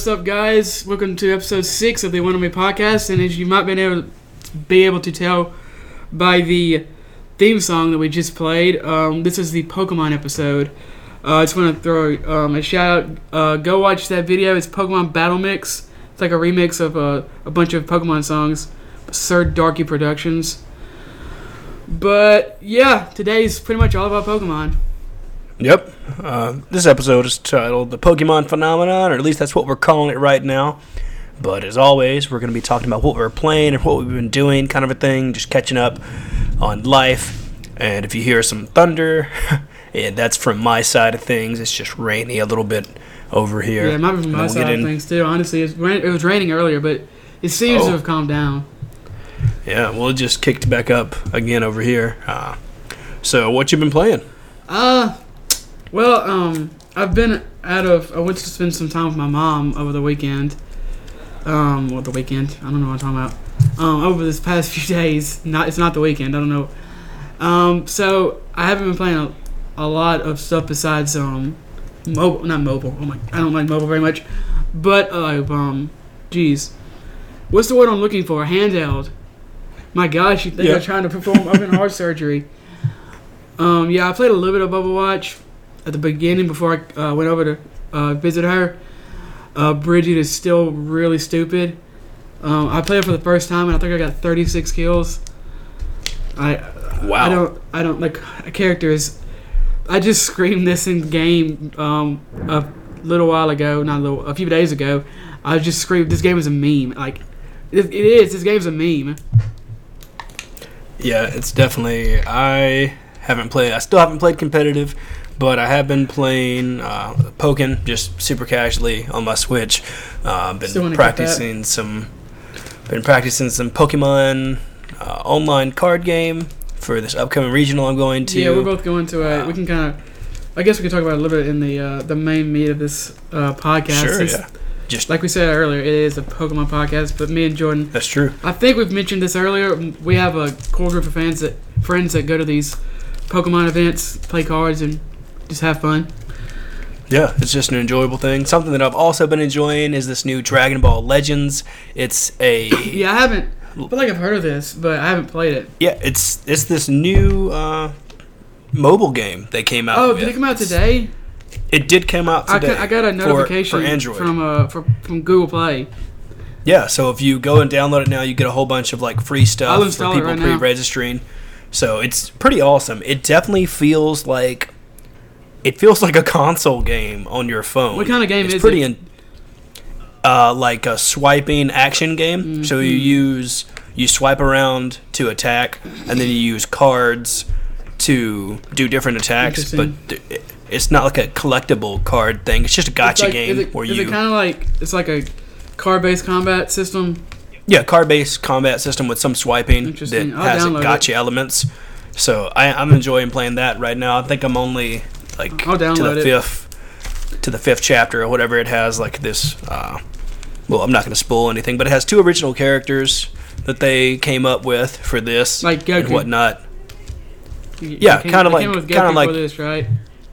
what's up, guys? Welcome to episode 6 of the One On Me podcast. And as you might be able to tell by the theme song that we just played, this is the Pokemon episode. I just want to throw a shout out. Go watch that video. It's Pokemon Battle Mix. It's like a remix of a bunch of Pokemon songs. Sir Darky Productions. But yeah, today's pretty much all about Pokemon. Yep. This episode is titled The Pokemon Phenomenon, or at least that's what we're calling it right now. But as always, we're going to be talking about what we're playing and what we've been doing, kind of a thing, just catching up on life. And if you hear some thunder, that's from my side of things. It's just rainy a little bit over here. Yeah, it might be from my side of things too. Honestly, it was raining earlier, but it seems to have calmed down. Yeah, well, it just kicked back up again over here. So, what you been playing? Well, I went to spend some time with my mom over the weekend. I don't know what I'm talking about. Over this past few days. It's not the weekend, I don't know. So, I haven't been playing a lot of stuff besides, mobile, not mobile. I don't like mobile very much. But, what's the word I'm looking for? Handheld. My gosh, you think I'm trying to perform open heart surgery. I played a little bit of Overwatch at the beginning before I went over to visit her. Bridget is still really stupid. I played it for the first time and I think I got 36 kills. Wow. I don't like characters. I just screamed this in game a little while ago, a few days ago. I just screamed, this game is a meme. Like it is. This game's a meme. Yeah, it's definitely. I still haven't played competitive, but I have been playing Pokken just super casually on my Switch. Been practicing some Pokemon online card game for this upcoming regional I'm going to. Yeah, we're both going to it. We can kind of. I guess we can talk about it a little bit in the main meat of this podcast. Sure, yeah. Just like we said earlier, it is a Pokemon podcast, but me and Jordan... That's true. I think we've mentioned this earlier. We have a core group of friends that go to these Pokemon events, play cards, and just have fun. Yeah, it's just an enjoyable thing. Something that I've also been enjoying is this new Dragon Ball Legends. It's a... Yeah, I feel like I've heard of this, but I haven't played it. Yeah, it's this new mobile game that came out. Oh, did it come out today? It did come out today. I got a notification for Android from Google Play. Yeah, so if you go and download it now, you get a whole bunch of like free stuff for people pre-registering. So it's pretty awesome. It definitely feels like a console game on your phone. What kind of game is it? It's like a swiping action game. Mm-hmm. So you swipe around to attack, and then you use cards to do different attacks. But it's not like a collectible card thing. It's just a gacha game Is it kind of like it's like a card-based combat system? Yeah, card-based combat system with some swiping that has gacha elements. So I'm enjoying playing that right now. I think I'm only like to the fifth chapter or whatever. It has like this. Well, I'm not going to spoil anything, but it has 2 original characters that they came up with for this, like Goku and whatnot. Yeah, kind of like this, right?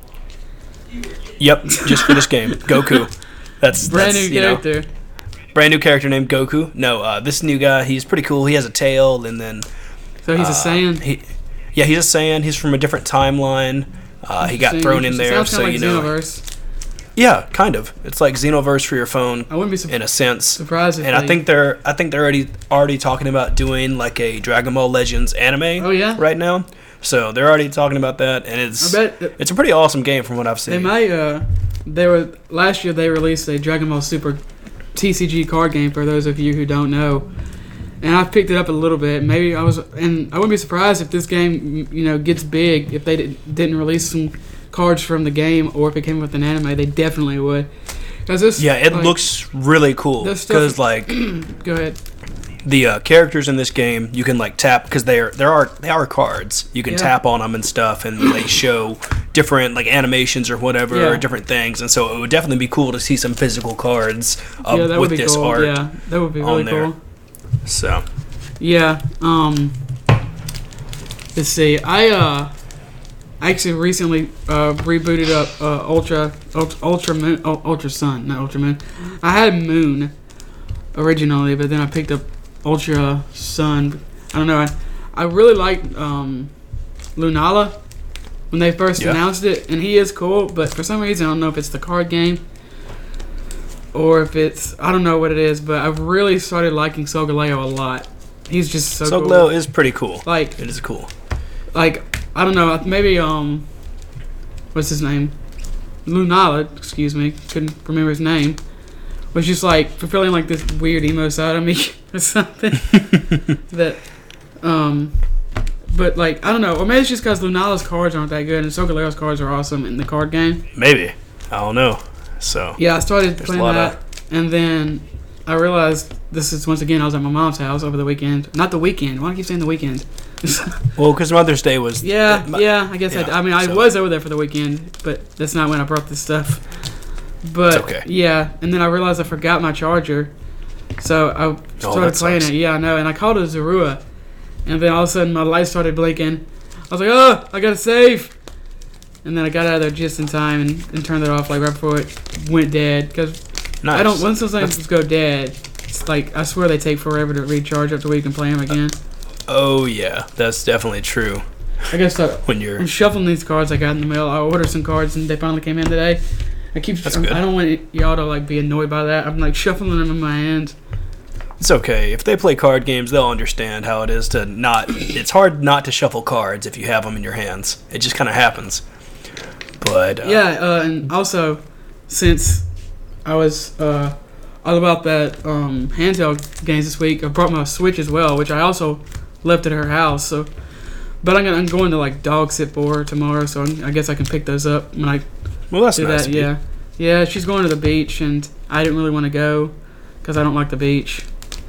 Yep, just for this game, Goku. That's brand new character. Brand new character named Goku. No, this new guy, he's pretty cool. He has a tail, and then. So he's a Saiyan. He's a Saiyan. He's from a different timeline. He got thrown in there, so like Xenoverse. Yeah, kind of. It's like Xenoverse for your phone. I wouldn't be in a sense. Surprised. And I think they're already talking about doing like a Dragon Ball Legends anime. Oh yeah. Right now. So they're already talking about that, and it's a pretty awesome game from what I've seen. Last year they released a Dragon Ball Super TCG card game for those of you who don't know, and I've picked it up a little bit. I wouldn't be surprised if this game gets big if they didn't release some cards from the game, or if it came with an anime, they definitely would. It looks really cool because like go ahead. The characters in this game, you can like tap because they are cards. You can tap on them and stuff, and they show different like animations or whatever, or different things. And so it would definitely be cool to see some physical cards with this cool. art. Yeah, that would be really cool. So yeah, let's see. I actually recently rebooted up Ultra Sun, not Ultra Moon. I had Moon originally, but then I picked up Ultra Sun. I don't know. I really liked Lunala when they first announced it, and he is cool. But for some reason, I don't know if it's the card game or if it's, I don't know what it is. But I've really started liking Solgaleo a lot. He's just so cool. Solgaleo is pretty cool. Like, it is cool. Like, I don't know, maybe what's his name? Lunala, excuse me, couldn't remember his name. Was just like fulfilling like this weird emo side of me or something. That but like, I don't know, or maybe it's just because Lunala's cards aren't that good and Solgaleo's cards are awesome in the card game. Maybe. I don't know. So yeah, I started playing that, and then I realized this is, once again, I was at my mom's house over the weekend. Not the weekend. Why do I keep saying the weekend? Well, because Mother's Day was... Yeah, I guess I was over there for the weekend, but that's not when I brought this stuff. But, it's okay. Yeah, and then I realized I forgot my charger. So I started playing it. Yeah, I know. And I called it Zorua. And then all of a sudden my light started blinking. I was like, oh, I got to save. And then I got out of there just in time and turned it off like right before it went dead. Because once those things go dead, it's like, I swear they take forever to recharge up to where you can play them again. Oh, yeah. That's definitely true. I guess I'm shuffling these cards I got in the mail. I ordered some cards and they finally came in today. I don't want y'all to like be annoyed by that. I'm like shuffling them in my hands. It's okay. If they play card games, they'll understand how it is to not... It's hard not to shuffle cards if you have them in your hands. It just kind of happens. But... and also, since I was all about that handheld games this week, I brought my Switch as well, which I also left at her house. So, but I'm going to like dog sit for her tomorrow, so I guess I can pick those up when I... Well, that's nice. Yeah. She's going to the beach, and I didn't really want to go because I don't like the beach.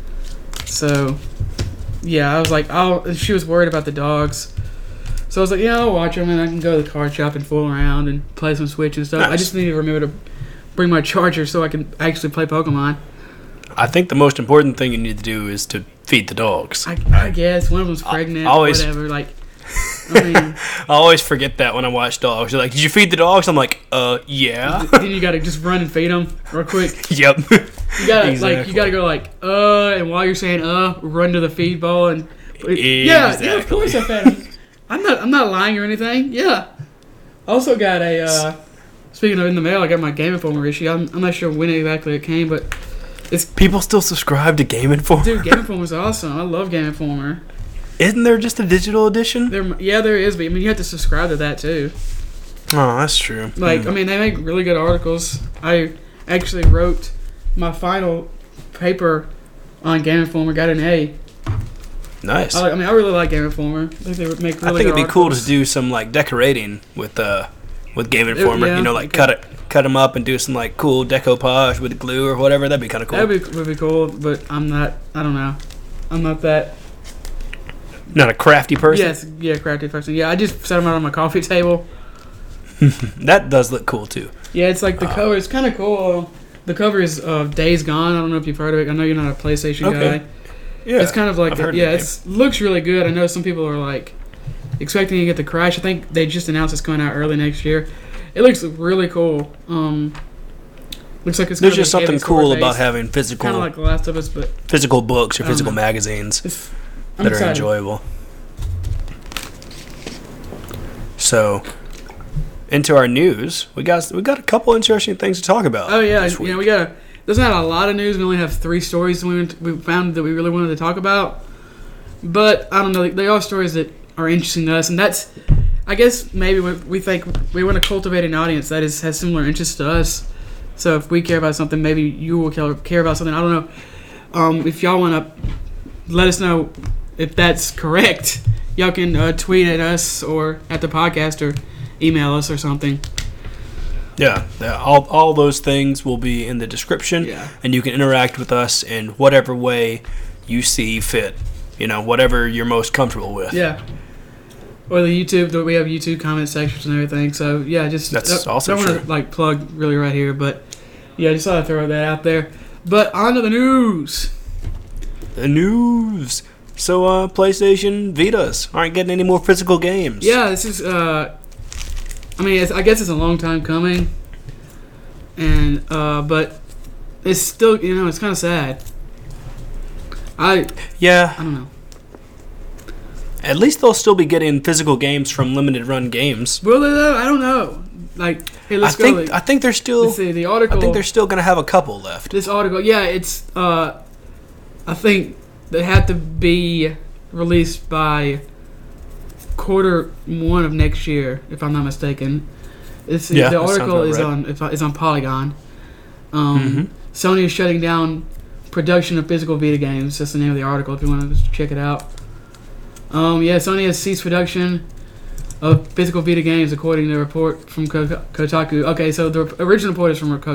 So, yeah, I was like, she was worried about the dogs. So I was like, yeah, I'll watch them, and I can go to the card shop and fool around and play some Switch and stuff. Nice. I just need to remember to bring my charger so I can actually play Pokemon. I think the most important thing you need to do is to feed the dogs. I guess. One of them's pregnant or whatever. Like, I mean, I always forget that when I watch dogs. They're like, did you feed the dogs? I'm like, yeah. Then you gotta just run and feed them real quick. Yep. You gotta you gotta go like, and while you're saying run to the feed bowl and yeah, of course I fed them. I'm not lying or anything. Yeah. I also got a speaking of in the mail, I got my Game Informer issue. I'm not sure when exactly it came, but it's people still subscribe to Game Informer. Dude, Game Informer's awesome. I love Game Informer. Isn't there just a digital edition? There is, but I mean you have to subscribe to that too. Oh, that's true. Like, I mean, they make really good articles. I actually wrote my final paper on Game Informer, got an A. Nice. I really like Game Informer. I think they would make really good articles. I think it'd be cool to do some like decorating with Game Informer. Cut them up and do some like cool decoupage with glue or whatever. That'd be kind of cool. Would be cool, but I don't know. I'm not that. Not a crafty person? Yes, crafty person. Yeah, I just set them out on my coffee table. That does look cool, too. Yeah, it's like the cover. It's kind of cool. The cover is Days Gone. I don't know if you've heard of it. I know you're not a PlayStation guy. Yeah, it's kind of like... it looks really good. I know some people are like expecting it to crash. I think they just announced it's coming out early next year. It looks really cool. Looks like it's... There's just something cool about having physical... Kind of like The Last of Us, but... Physical books or physical magazines. That are enjoyable. So, into our news, we got a couple interesting things to talk about. Oh yeah, we got. There's not a lot of news. We only have 3 stories we found that we really wanted to talk about. But I don't know. They are stories that are interesting to us, and that's, I guess, maybe we think we want to cultivate an audience that has similar interests to us. So if we care about something, maybe you will care about something. I don't know. If y'all want to let us know. If that's correct, y'all can tweet at us or at the podcast or email us or something. Yeah, all those things will be in the description, and you can interact with us in whatever way you see fit. Whatever you're most comfortable with. Yeah. Or the YouTube, we have YouTube comment sections and everything. So yeah, that's also true. Don't want to plug really right here, but yeah, just thought I'd throw that out there. But on to the news. The news. So, PlayStation Vitas aren't getting any more physical games. Yeah, this is I mean, I guess it's a long time coming, and but it's still, it's kind of sad. I don't know. At least they'll still be getting physical games from limited run games. Will they though? I don't know. Like, hey, let's go. I think they're still. Let's see the article. I think they're still gonna have a couple left. This article, yeah, it's. I think they have to be released by Q1 of next year, if I'm not mistaken. The article is on Polygon. Sony is shutting down production of physical Vita games. That's the name of the article. If you want to check it out. Sony has ceased production of physical Vita games, according to a report from Kotaku. Okay, so the original report is from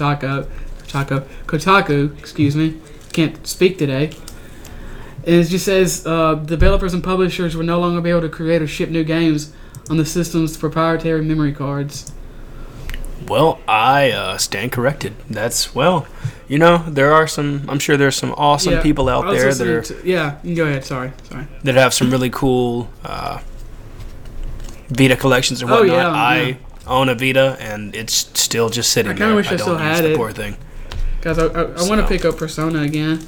Kotaku. Excuse me, can't speak today. And it just says developers and publishers will no longer be able to create or ship new games on the system's proprietary memory cards. Well, I stand corrected. There are some. I'm sure there's some awesome people out there that are. You can go ahead. Sorry. That have some really cool Vita collections and whatnot. I own a Vita, and it's still just sitting there. I kind of wish I still had it. Poor thing. Guys, I want to pick up Persona again.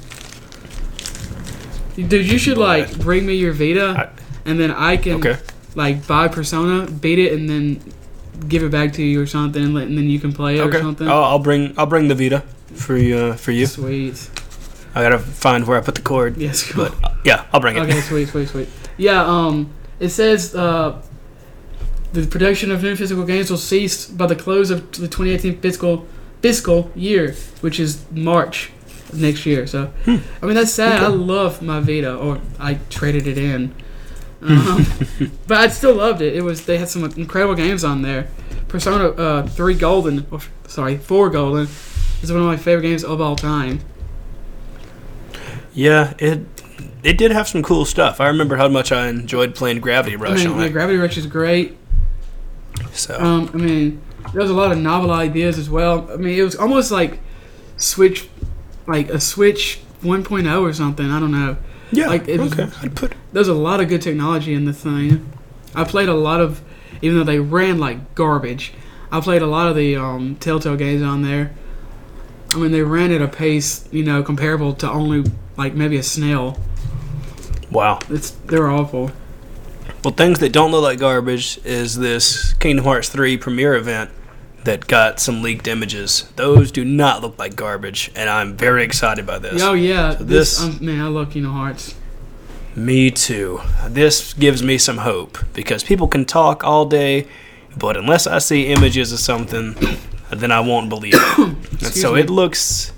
Dude, you should bring me your Vita, and then I can buy Persona, beat it, and then give it back to you or something, and then you can play it or something. I'll bring the Vita for you. Sweet. I gotta find where I put the cord. Yes, cool. But I'll bring it. Okay, sweet. Yeah, it says the production of new physical games will cease by the close of the 2018 fiscal year, which is March of next year. So, I mean, that's sad. Okay. I love my Vita, or I traded it in. But I still loved it. They had some incredible games on there. Persona 4 Golden is one of my favorite games of all time. Yeah, it did have some cool stuff. I remember how much I enjoyed playing Gravity Rush on it. Gravity Rush is great. So there was a lot of novel ideas as well. I mean, it was almost like a Switch 1.0 or something. I don't know. Yeah, There's a lot of good technology in the thing. I played a lot of, even though they ran like garbage, I played a lot of the Telltale games on there. I mean, they ran at a pace, comparable to only like maybe a snail. Wow. They're awful. Well, things that don't look like garbage is this Kingdom Hearts 3 premiere event that got some leaked images. Those do not look like garbage, and I'm very excited by this. Oh, yeah. So I love Kingdom Hearts. Me too. This gives me some hope, because people can talk all day, but unless I see images of something, then I won't believe it. And so it looks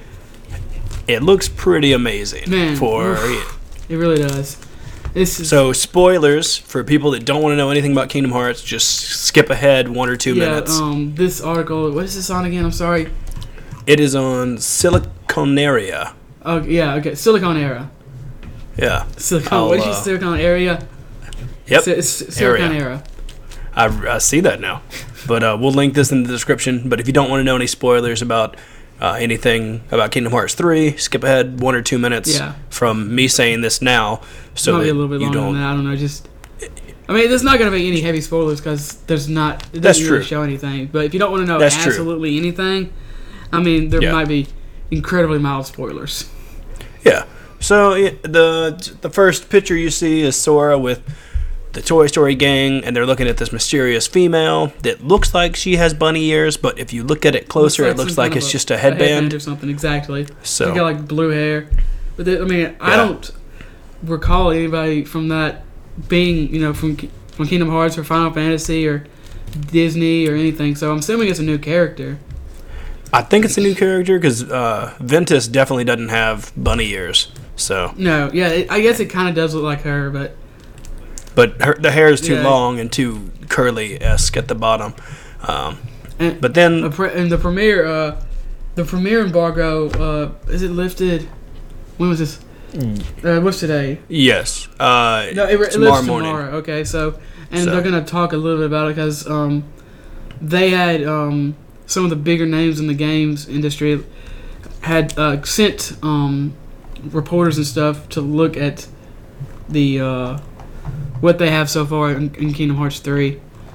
pretty amazing. Man, it really does. So spoilers for people that don't want to know anything about Kingdom Hearts, just skip ahead 1 or 2 minutes. This article, what is this on again? I'm sorry. It is on Siliconaria. Oh yeah, okay, Siliconaria. Yeah. What is Silicon Area? Yep. Siliconaria. I see that now, but we'll link this in the description. But if you don't want to know any spoilers about anything about Kingdom Hearts 3, skip ahead 1 or 2 minutes from me saying this now. So maybe a little bit longer than that. I don't know. There's not going to be any heavy spoilers because it doesn't really show anything. But if you don't want to know absolutely anything, there might be incredibly mild spoilers. Yeah. So the first picture you see is Sora with the Toy Story gang, and they're looking at this mysterious female that looks like she has bunny ears, but if you look at it closer, it looks like it's just a headband or something. Exactly. So you got like blue hair, but I don't recall anybody from that being from Kingdom Hearts or Final Fantasy or Disney or anything. So I'm assuming it's a new character. I think it's a new character because Ventus definitely doesn't have bunny ears. So no, I guess it kind of does look like her, but the hair is too long and too curly-esque at the bottom. But then the premiere embargo is it lifted? When was this? What's today? Yes. It lifts tomorrow. Okay, so they're gonna talk a little bit about it because they had some of the bigger names in the games industry had sent reporters and stuff to look at the what they have so far in Kingdom Hearts 3.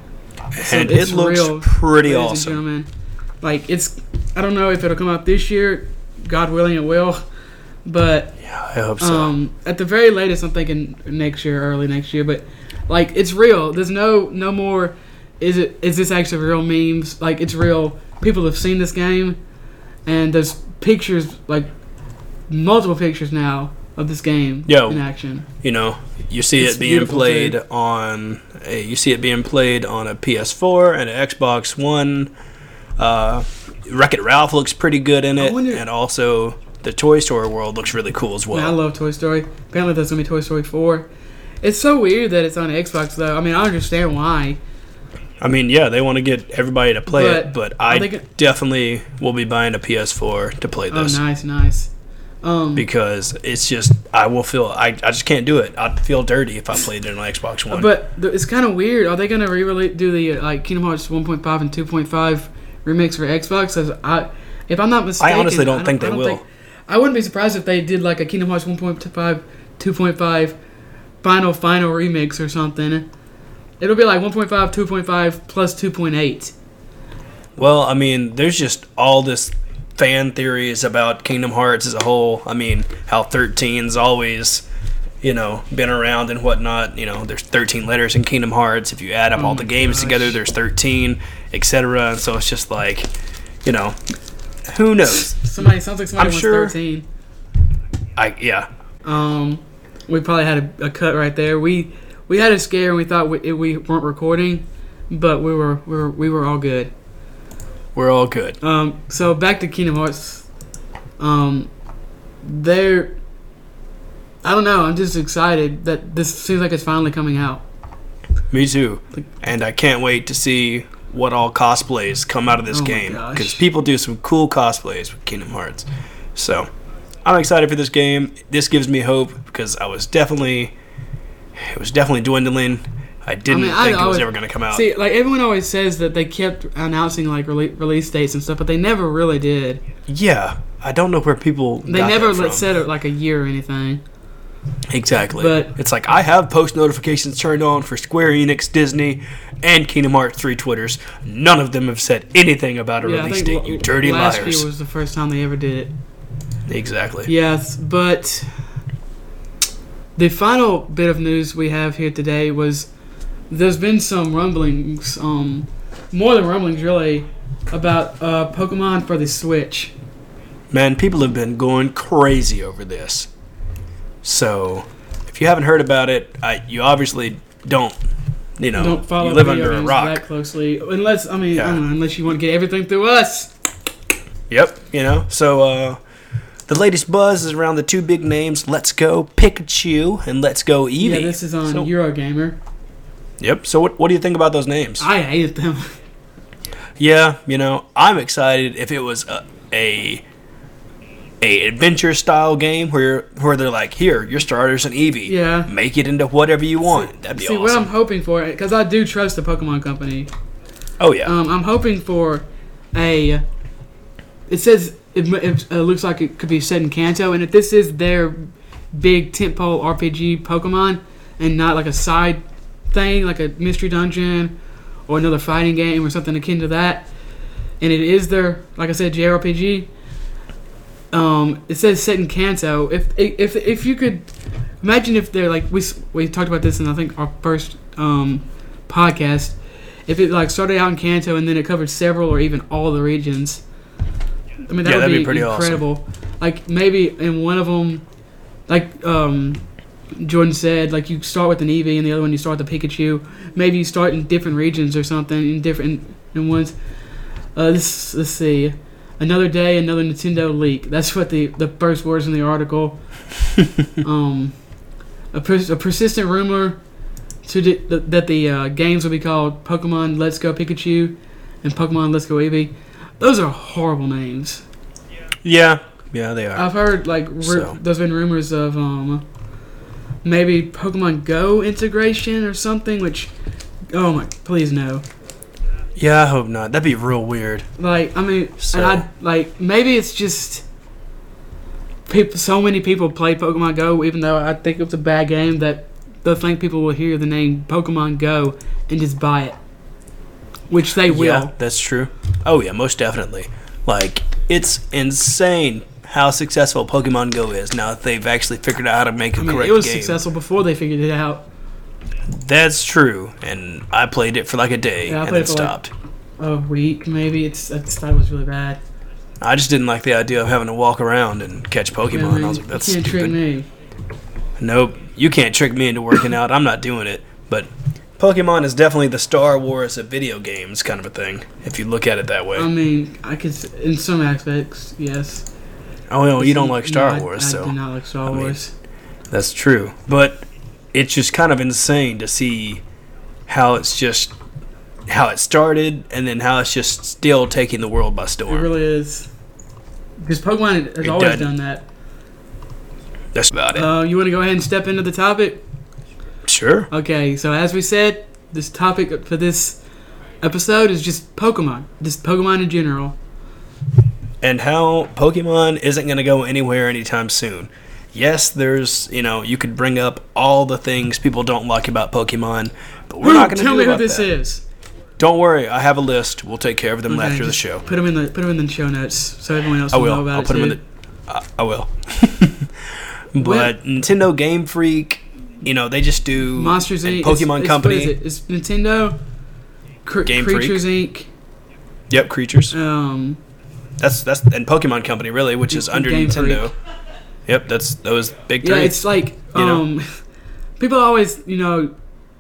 And it looks pretty ladies awesome. And gentlemen. Like, I don't know if it'll come out this year. God willing, it will. But Yeah, I hope so. At the very latest, I'm thinking next year, early next year. But like, it's real. There's no more. Is this actually real memes? Like, it's real. People have seen this game, and there's pictures, like multiple pictures now of this game in action. You know, you see It's it being beautiful, played too. on. You see it being played on a PS4 and an Xbox One. Wreck-It Ralph looks pretty good in it, and also the Toy Story world looks really cool as well. Man, I love Toy Story. Apparently, there's gonna be Toy Story 4. It's so weird that it's on Xbox, though. I mean, I understand why. I mean, yeah, they want to get everybody to play it, but I they definitely will be buying a PS4 to play Oh, this. nice. Because it's just, I just can't do it. I'd feel dirty if I played it on Xbox One. But it's kind of weird. Are they gonna do the like Kingdom Hearts 1.5 and 2.5 remix for Xbox? 'Cause if I'm not mistaken, I honestly don't think they will. I wouldn't be surprised if they did like a Kingdom Hearts 1.5, 2.5 final remix or something. It'll be like 1.5, 2.5 plus 2.8. Well, I mean, there's just all this fan theories about Kingdom Hearts as a whole. I mean, how 13's always, been around and whatnot. There's 13 letters in Kingdom Hearts. If you add up all the games together, there's 13, etc. And so it's just like, who knows? Sounds like somebody I'm was sure- 13. Yeah. We probably had a cut right there. We had a scare and we thought we weren't recording, but we were all good. We're all good. So back to Kingdom Hearts. I don't know. I'm just excited that this seems like it's finally coming out. Me too. And I can't wait to see what all cosplays come out of this Oh my game. gosh. Because people do some cool cosplays with Kingdom Hearts. So, I'm excited for this game. This gives me hope because it was definitely dwindling. I didn't think it was ever going to come out. See, like everyone always says that they kept announcing like release dates and stuff, but they never really did. Yeah. I don't know where people They got never that from. said it like a year or anything. Exactly. But- it's like I have post notifications turned on for Square Enix, Disney, and Kingdom Hearts 3 Twitters. None of them have said anything about a Yeah, I release think date, you dirty last liars. year was the first time they ever did it. Exactly. Yes, but the final bit of news we have here today was there's been some rumblings, more than rumblings really, about Pokemon for the Switch. Man, people have been going crazy over this. So, if you haven't heard about it, you obviously don't. Don't follow you live video under a games rock. that closely, unless I don't Yeah. know, unless you want to get everything through us. Yep. So the latest buzz is around the two big names, Let's Go Pikachu and Let's Go Eevee. Yeah, this is on So- Eurogamer. Yep. So what do you think about those names? I hated them. Yeah, I'm excited if it was a adventure style game where they're like, here, your starter's an Eevee. Yeah. Make it into whatever you want. That'd be See, awesome. what I'm hoping for, because I do trust the Pokemon Company. Oh yeah. I'm hoping for a. It says it looks like it could be set in Kanto, and if this is their big tentpole RPG Pokemon, and not like a side thing, like a mystery dungeon or another fighting game or something akin to that, and it is their, like I said, JRPG. It says set in Kanto. If you could imagine if they're like we talked about this in I think our first podcast. If it like started out in Kanto and then it covered several or even all the regions, I mean that would that'd be be pretty incredible. Like maybe in one of them, like Jordan said, like you start with an Eevee and the other one you start with the Pikachu. Maybe you start in different regions or something in ones. Let's see. Another day, another Nintendo leak. That's what the first words in the article. A persistent rumor that the games will be called Pokemon Let's Go Pikachu and Pokemon Let's Go Eevee. Those are horrible names. Yeah, they are. I've heard there's been rumors of maybe Pokemon Go integration or something. Which, oh my, please no. Yeah, I hope not. That'd be real weird. Like, I mean, So- and maybe it's just so many people play Pokemon Go, even though I think it's a bad game, that they'll think people will hear the name Pokemon Go and just buy it. which they will. Yeah, that's true. Oh yeah, most definitely. Like, it's insane how successful Pokemon Go is now that they've actually figured out how to make a correct game. It was successful before they figured it out. That's true, and I played it for like a day and then stopped. A week, maybe. I just thought it was really bad. I just didn't like the idea of having to walk around and catch Pokemon. I was like, that's you can't stupid. Trick me. Nope, you can't trick me into working out. I'm not doing it. But Pokemon is definitely the Star Wars of video games kind of a thing, if you look at it that way. I mean, I could, in some aspects, yes. Oh, no, you don't like Star Wars, I so... do not like Star Wars. That's true. But it's just kind of insane to see how it started and then how it's just still taking the world by storm. It really is. Because Pokemon has always done that. That's about it. You want to go ahead and step into the topic? Sure. Okay, so as we said, this topic for this episode is just Pokemon. Just Pokemon in general. And how Pokemon isn't going to go anywhere anytime soon. Yes, there's, you could bring up all the things people don't like about Pokemon, but we're not going to do Tell me about who this that. is. Don't worry, I have a list. We'll take care of them after the show. Put them in the show notes so everyone else will know about I'll it put too. them I will. But Nintendo Game Freak, they just do Monsters Inc. Pokemon Company. What is it? It's Nintendo Game Creatures Freak. Inc. Yep, Creatures. That's and Pokemon Company really, which is under Game Nintendo. Freak. Yep, those big three. Yeah, it's like people always say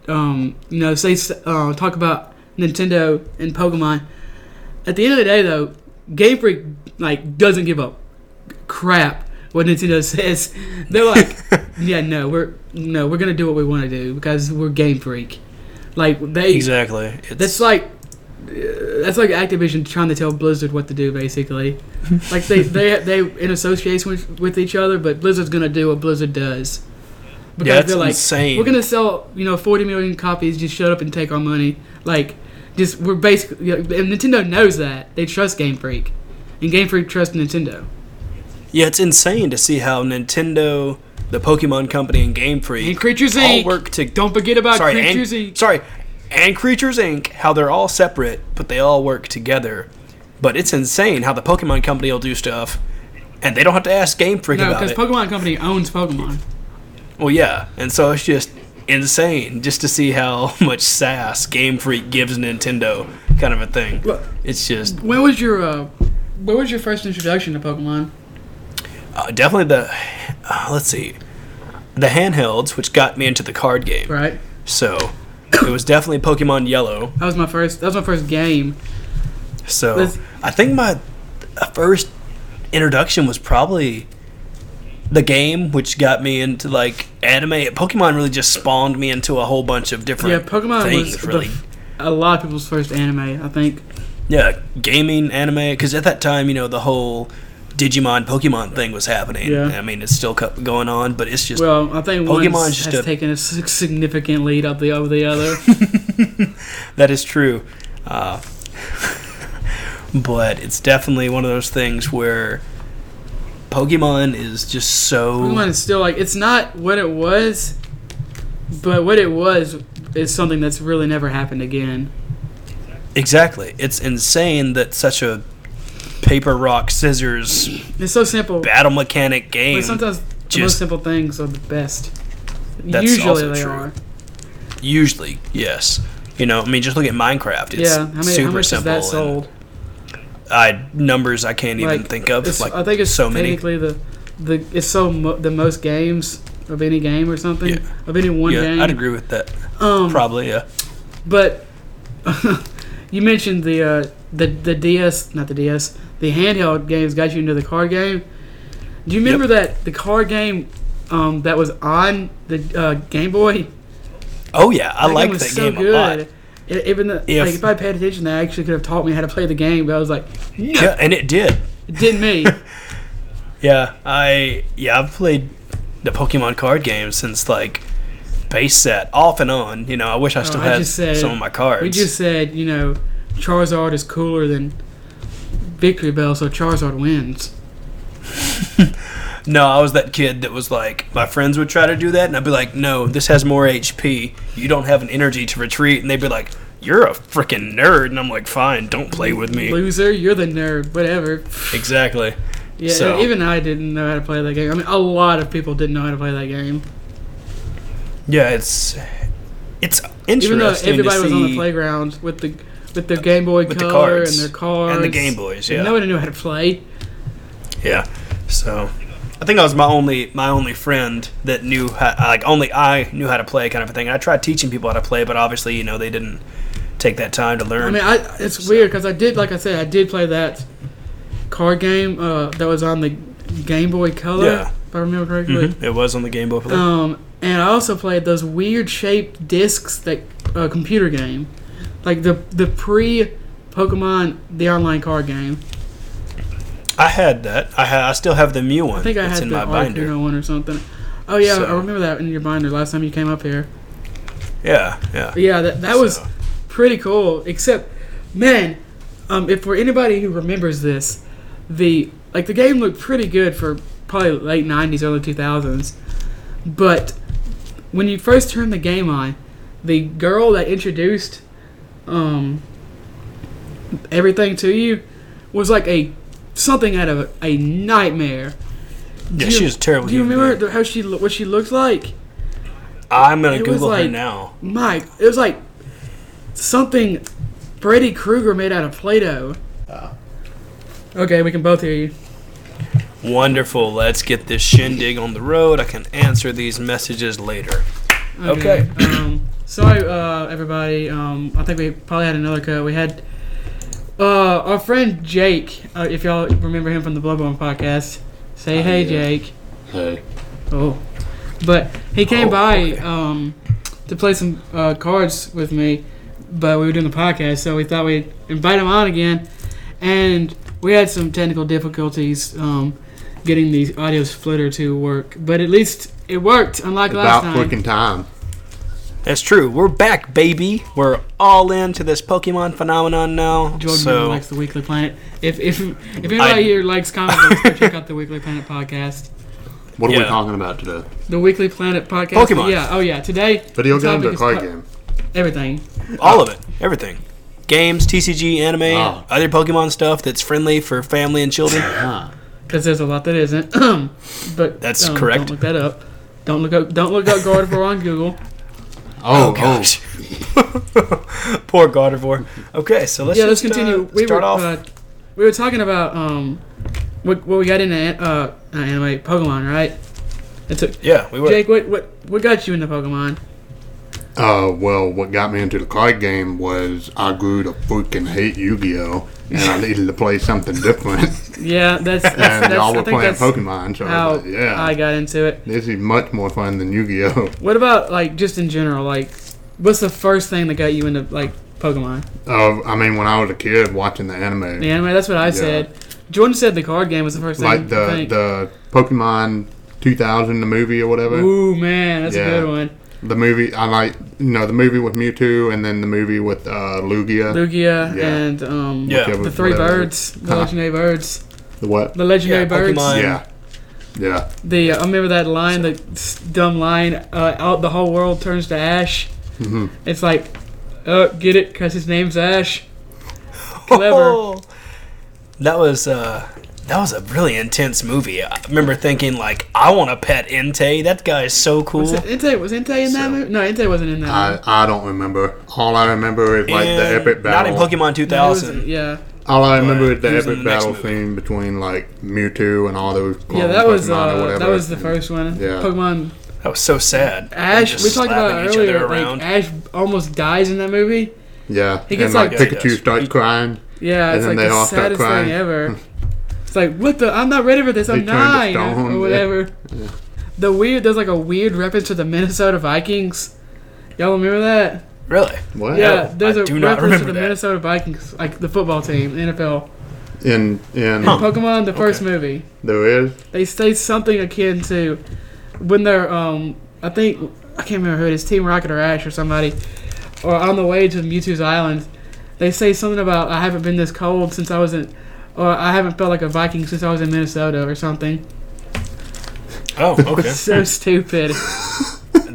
talk about Nintendo and Pokemon. At the end of the day, though, Game Freak doesn't give a crap what Nintendo says. They're like, yeah, we're gonna do what we want to do because we're Game Freak. Exactly. That's like Activision trying to tell Blizzard what to do, basically. Like they in association with each other, but Blizzard's gonna do what Blizzard does. Because that's they're like, insane. We're gonna sell 40 million copies. Just shut up and take our money. We're basically, and Nintendo knows that. They trust Game Freak, and Game Freak trusts Nintendo. Yeah, it's insane to see how Nintendo, the Pokemon Company, and Game Freak and Creatures all Inc. work to. Don't forget about Creatures Inc. And Creatures Inc. How they're all separate, but they all work together. But it's insane how the Pokemon Company will do stuff, and they don't have to ask Game Freak about it. No, because Pokemon Company owns Pokemon. Well, yeah, and so it's just insane just to see how much sass Game Freak gives Nintendo, kind of a thing. It's just. When was your first introduction to Pokemon? Definitely the handhelds, which got me into the card game. Right. So it was definitely Pokemon Yellow. That was my first game. So I think my first introduction was probably the game, which got me into anime. Pokemon really just spawned me into a whole bunch of different Pokemon things. Was really, a lot of people's first anime, I think. Yeah, gaming anime, because at that time, the whole Digimon Pokemon thing was happening. Yeah. I mean, it's still going on, but it's just I think Pokemon's one just has taken a significant lead over the other. That is true. But it's definitely one of those things where Pokemon is just so... Pokemon is still it's not what it was, but what it was is something that's really never happened again. Exactly. It's insane that such a paper, rock, scissors... It's so simple. Battle mechanic game. But sometimes the most simple things are the best. That's Usually also they true. are. Usually, yes. Just look at Minecraft. It's how much super is simple. that sold? Numbers I can't even think of. I think it's so many. technically the most games of any game or something. Yeah. Of any one game. I'd agree with that. Probably, yeah. But you mentioned the DS, not the DS, the handheld games got you into the card game. Do you remember that the card game that was on the Game Boy? Oh yeah, I liked that game a lot. Even if I paid attention, they actually could have taught me how to play the game. But I was like, no. Yeah, and it did. It did me. I've played the Pokemon card game since base set, off and on. I wish I still had some of my cards. We just said, Charizard is cooler than Victory Bell, so Charizard wins. No, I was that kid that was my friends would try to do that, and I'd be like, no, this has more HP. You don't have an energy to retreat. And they'd be like, you're a freaking nerd. And I'm like, fine, don't play with me. Loser, you're the nerd. Whatever. Exactly. Yeah, So, even I didn't know how to play that game. I mean, a lot of people didn't know how to play that game. yeah, it's interesting Even though everybody to was on the see playground with their Game Boy with the Color and cards their cards and the Game Boys. and Yeah, nobody knew how to play. yeah. So I think I was my only friend that knew how, like only I knew how to play kind of a thing. And I tried teaching people how to play, but obviously they didn't take that time to learn. I mean, it's weird because I did play that card game that was on the Game Boy Color. Yeah. If I remember correctly. It was on the Game Boy Color. And I also played those weird shaped discs that computer game, like the pre Pokemon the online card game. I had that. I still have the Mew one. I think I it's had in the my binder. Articuno one or something. Oh yeah, So- I remember that in your binder last time you came up here. Yeah. But yeah, that was pretty cool. Except, man, if for anybody who remembers this, the game looked pretty good for probably late '90s, early 2000s. But when you first turned the game on, the girl that introduced everything to you was like something out of a nightmare. Yeah, she was a terrible. Do you human remember being. what she looked like? I'm gonna It was Google her like- now. Mike, it was like something Freddy Krueger made out of Play-Doh. Okay, we can both hear you. Wonderful. Let's get this shindig on the road. I can answer these messages later. Okay. Sorry, everybody. I think we probably had another cut. We had our friend Jake. If y'all remember him from the Bloodborne podcast, say hey, yeah. Jake. Hey. Oh, but he came by to play some cards with me, but we were doing the podcast, so we thought we'd invite him on again, and we had some technical difficulties getting the audio splitter to work, but at least it worked, unlike last About time. freaking time. That's true. We're back, baby. We're all into this Pokemon phenomenon now. Jordan so likes the Weekly Planet. If anybody here likes comic books, go check out the Weekly Planet podcast. What are we Yeah. talking about today? The Weekly Planet podcast. Pokemon. Yeah. Oh yeah. Today. Video the games topic or is card game? Everything. all of it, everything. Games, TCG, anime, Oh. other Pokemon stuff that's friendly for family and children. Huh. Because there's a lot that isn't. But That's correct. Don't look that up. Don't look up Gardevoir on Google. Oh, gosh. Poor Gardevoir. Okay, so let's Let's just, continue. start off. We were talking about what we got into anime Pokemon, right? Yeah, we were. Jake, what got you into Pokemon? Well, what got me into the card game was I grew to freaking hate Yu-Gi-Oh! And I needed to play something different. Yeah, that's And y'all were I think playing that's Pokemon, so I how was like, yeah, I got into it. this is much more fun than Yu-Gi-Oh! What about just in general? What's the first thing that got you into Pokemon? I mean, when I was a kid watching the anime, The anime. That's what I said. Jordan said the card game was the first thing. like I think. the Pokemon 2000, the movie or whatever. Ooh man, that's Yeah. a good one. The movie, I like, the movie with Mewtwo, and then the movie with Lugia. Lugia Yeah. and Yeah. whichever- the three whatever. birds, the legendary birds, The what? the legendary Yeah, birds. Pokemon. Yeah. I remember that line, the dumb line. Out the whole world turns to ash. Mhm. It's like, get it? Because his name's Ash. Clever. Oh, that was a really intense movie. I remember thinking I want to pet Entei. That guy is so cool. Was Entei in that So- movie? No, Entei wasn't in that movie. I don't remember. All I remember is the And epic not in battle. Pokemon No, he 2000. wasn't- yeah. All I remember is He the was in epic the next battle movie. scene between Mewtwo and all those. Yeah, clone that was Pokemon or whatever. that was the first one. Yeah. Pokemon That was so sad. Ash. Just We talked about slapping each earlier. other around. Ash almost dies in that movie. Yeah, He gets and like- Yeah, he Pikachu does. starts crying. Yeah, And it's then like they the all start saddest crying. thing ever. It's like, what the? I'm not ready for this. I'm They turned to 9 stone, or whatever. There's a weird reference to the Minnesota Vikings. Y'all remember that? Really? What? Yeah, there's I a do not reference to remember the that. Minnesota Vikings, like the football team, the NFL. In Pokemon, the first Okay. movie, there is. they say something akin to when they're I can't remember who it is, Team Rocket or Ash or somebody, or on the way to Mewtwo's Island. They say something about I haven't been this cold since I was in, or I haven't felt like a Viking since I was in Minnesota or something. Oh, okay. So stupid.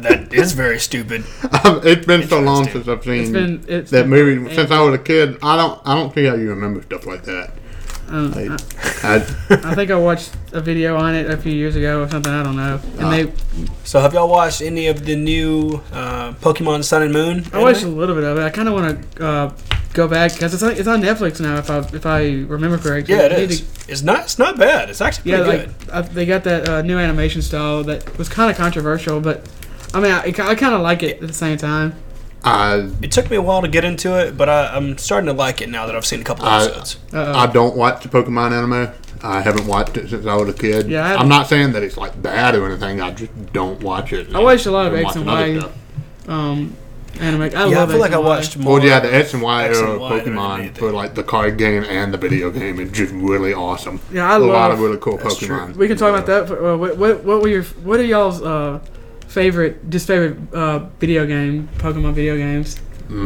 That is very stupid. It's been so long Interesting. since I've seen It's that been movie. forever. Since I was a kid, I don't see how you remember stuff like that. Like, I, I think I watched a video on it a few years ago or something. I don't know. And they, So have y'all watched any of the new Pokemon Sun and Moon? I watched a little bit of it. I kind of want to go back because it's on Netflix now. If I remember correctly. Yeah, it I need is. to- It's not bad. It's actually Yeah, pretty like good. they got that new animation style that was kind of controversial, but I mean, I kind of like it at the same time. It took me a while to get into it, but I'm starting to like it now that I've seen a couple episodes. I don't watch the Pokemon anime. I haven't watched it since I was a kid. Yeah, I'm not saying that it's like bad or anything. I just don't watch it. I watched a lot of I'm X and watching Y other stuff. Anime. I Yeah, I love feel like X I and Y. watched more. Well, yeah, the X and Y X and era Y of than Pokemon anything. for like the card game and the video game is just really awesome. Yeah, I a lot love. of really cool That's true. Pokemon. We can talk about that. What are y'all's favorite video game Pokemon video games?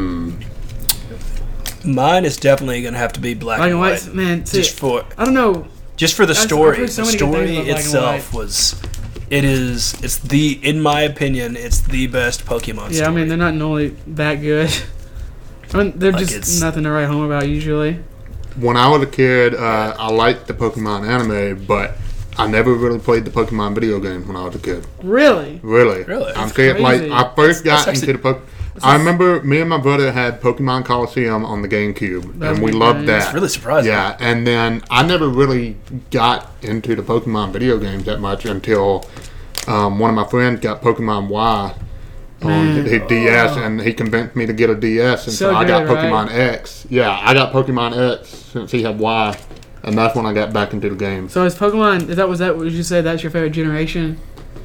Mine is definitely gonna have to be Black Black and and White. White, man. Just I don't know. for the I've story. heard so The many good story things about Black and itself in my opinion, it's the best Pokemon story. Yeah, I mean they're not normally that good. I mean they're Like, just it's- nothing to write home about usually. When I was a kid, I liked the Pokemon anime, but I never really played the Pokemon video games when I was a kid. Really? Really? Really? I'm That's saying, like, crazy. I first got That's into the Pokemon. I remember me and my brother had Pokemon Coliseum on the GameCube, That's and we good loved games. that. It's really surprising. Yeah, and then I never really got into the Pokemon video games that much until one of my friends got Pokemon Y on Man. his DS, and he convinced me to get a DS, and so, So I got good, right? Pokemon X. Yeah, I got Pokemon X since he had Y, and that's when I got back into the games. So is Pokemon? Would you say that's your favorite generation?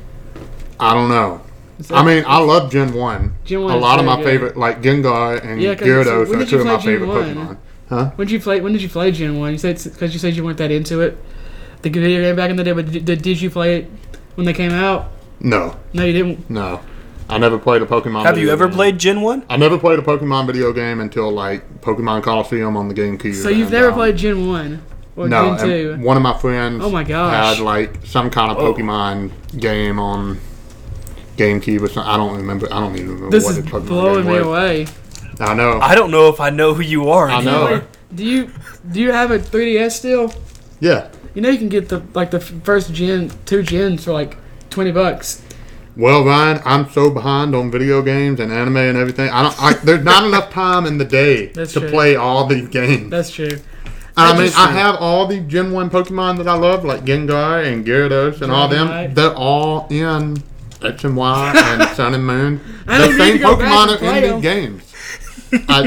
I don't know. Is that- I mean, I love Gen 1. Gen 1 A is lot of very my good. favorite, like Gengar and Yeah, 'cause Gyarados, when are did you two of my play Gen favorite 1? Pokemon. Huh? When did you play Gen 1? You said because you said you weren't that into it. The video game back in the day, but did you play it when they came out? No, No, you didn't. no. I never played a Pokemon Have you video ever game. played Gen 1? I never played a Pokemon video game until like Pokemon Coliseum on the GameCube. So you've and, never played Gen 1 or No, Gen 2? and one of my friends Oh my gosh. had like some kind of Whoa. Pokemon game on GameCube or something. I don't remember. I don't even remember This what is the Pokemon blowing game me was. away. I know. I don't know if I know who you are. I know. anymore. Do you have a 3DS still? Yeah. You know you can get the first gen, 2 gens for like $20. Well, Ryan, I'm so behind on video games and anime and everything. There's not enough time in the day That's to true. play all these games. That's true. I mean, just- I have all the Gen 1 Pokemon that I love, like Gengar and Gyarados and all them. Dragonite. They're all in X and Y and Sun and Moon. I The don't need same to go back Pokemon and are play in them. these games. I,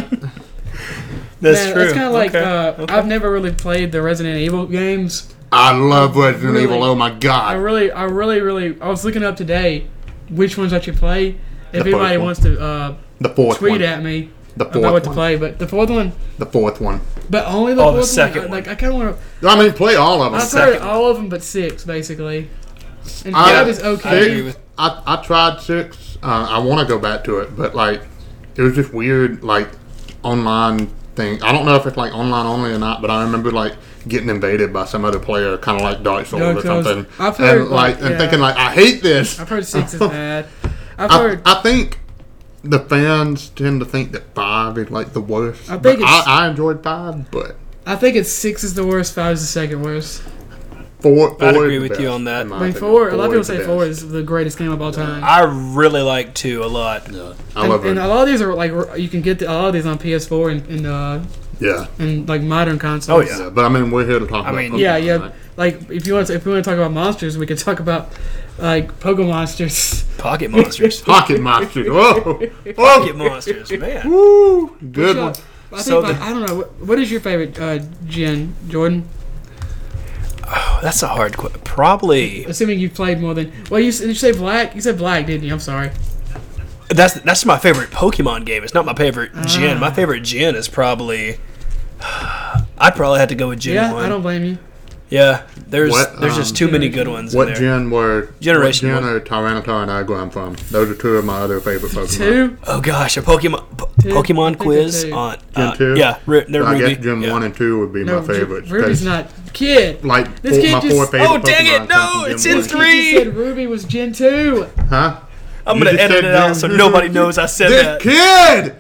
That's Man, true. It's kind of like Okay. I've never really played the Resident Evil games. I love Resident Really? Evil. Oh my I god. really, I was looking up today which ones I should play. If The first anybody one. wants to The fourth tweet one. at me The about what fourth to one. play, but the fourth one, The fourth one. but only the Oh, fourth the second one. one. Like I kind of want to. I mean, play all of them. I've heard second all of them but 6 basically. And I- 5 is I okay. agree with- I tried 6. I want to go back to it, but like, it was just weird, like, online thing. I don't know if it's like online only or not, but I remember like getting invaded by some other player, kind of like Dark Souls Dark or Souls. something. I've heard, and like, and yeah. thinking like, I hate this. I've heard 6 is bad. I've heard. I think the fans tend to think that 5 is like the worst. I think But it's- I enjoyed 5, but I think it's 6 is the worst. 5 is the second worst. 4. I'd is agree the with you best, on that. in my I mean, opinion. 4. A lot of people is the say best. 4 is the greatest game of all time. I really like 2 a lot. Yeah, I love and it. a lot of these are like you can get a lot of these on PS4 Yeah. and like modern consoles. Oh, yeah. Yeah, but I mean, we're here to talk about mean, Pokemon, Yeah, yeah. right? Like if we want to talk about monsters, we could talk about like Pokemon monsters. Pocket monsters. Pocket Monsters. Whoa. Pocket monsters, man. Woo. Good one. I think So I don't know. What is your favorite gen, Jordan? That's a hard question. Probably. Assuming you've played more than. Well, did you say black? You said black, didn't you? I'm sorry. That's my favorite Pokemon game. It's not my favorite gen. Ah. My favorite gen is probably. I'd probably have to go with Gen Yeah, 1. I don't blame you. Yeah, there's What, just too many good ones What in there. gen were Generation what gen one. are Tyranitar and Agron from? Those are 2 of my other favorite Pokemon. 2. Oh gosh, a Pokemon Two? I Pokemon think quiz they're two. on Gen 2? yeah, they're So I Ruby. guess Gen yeah. 1 and 2 would be No, my favorites. Ruby's 'cause, not. Kid. Like, This kid my just- 4 favorite Oh, dang Pokemon it, no, come from it's Gen in 1. three. You said Ruby was Gen 2. Huh? I'm You going to just edit said it out so Jim. nobody knows I said This that. kid!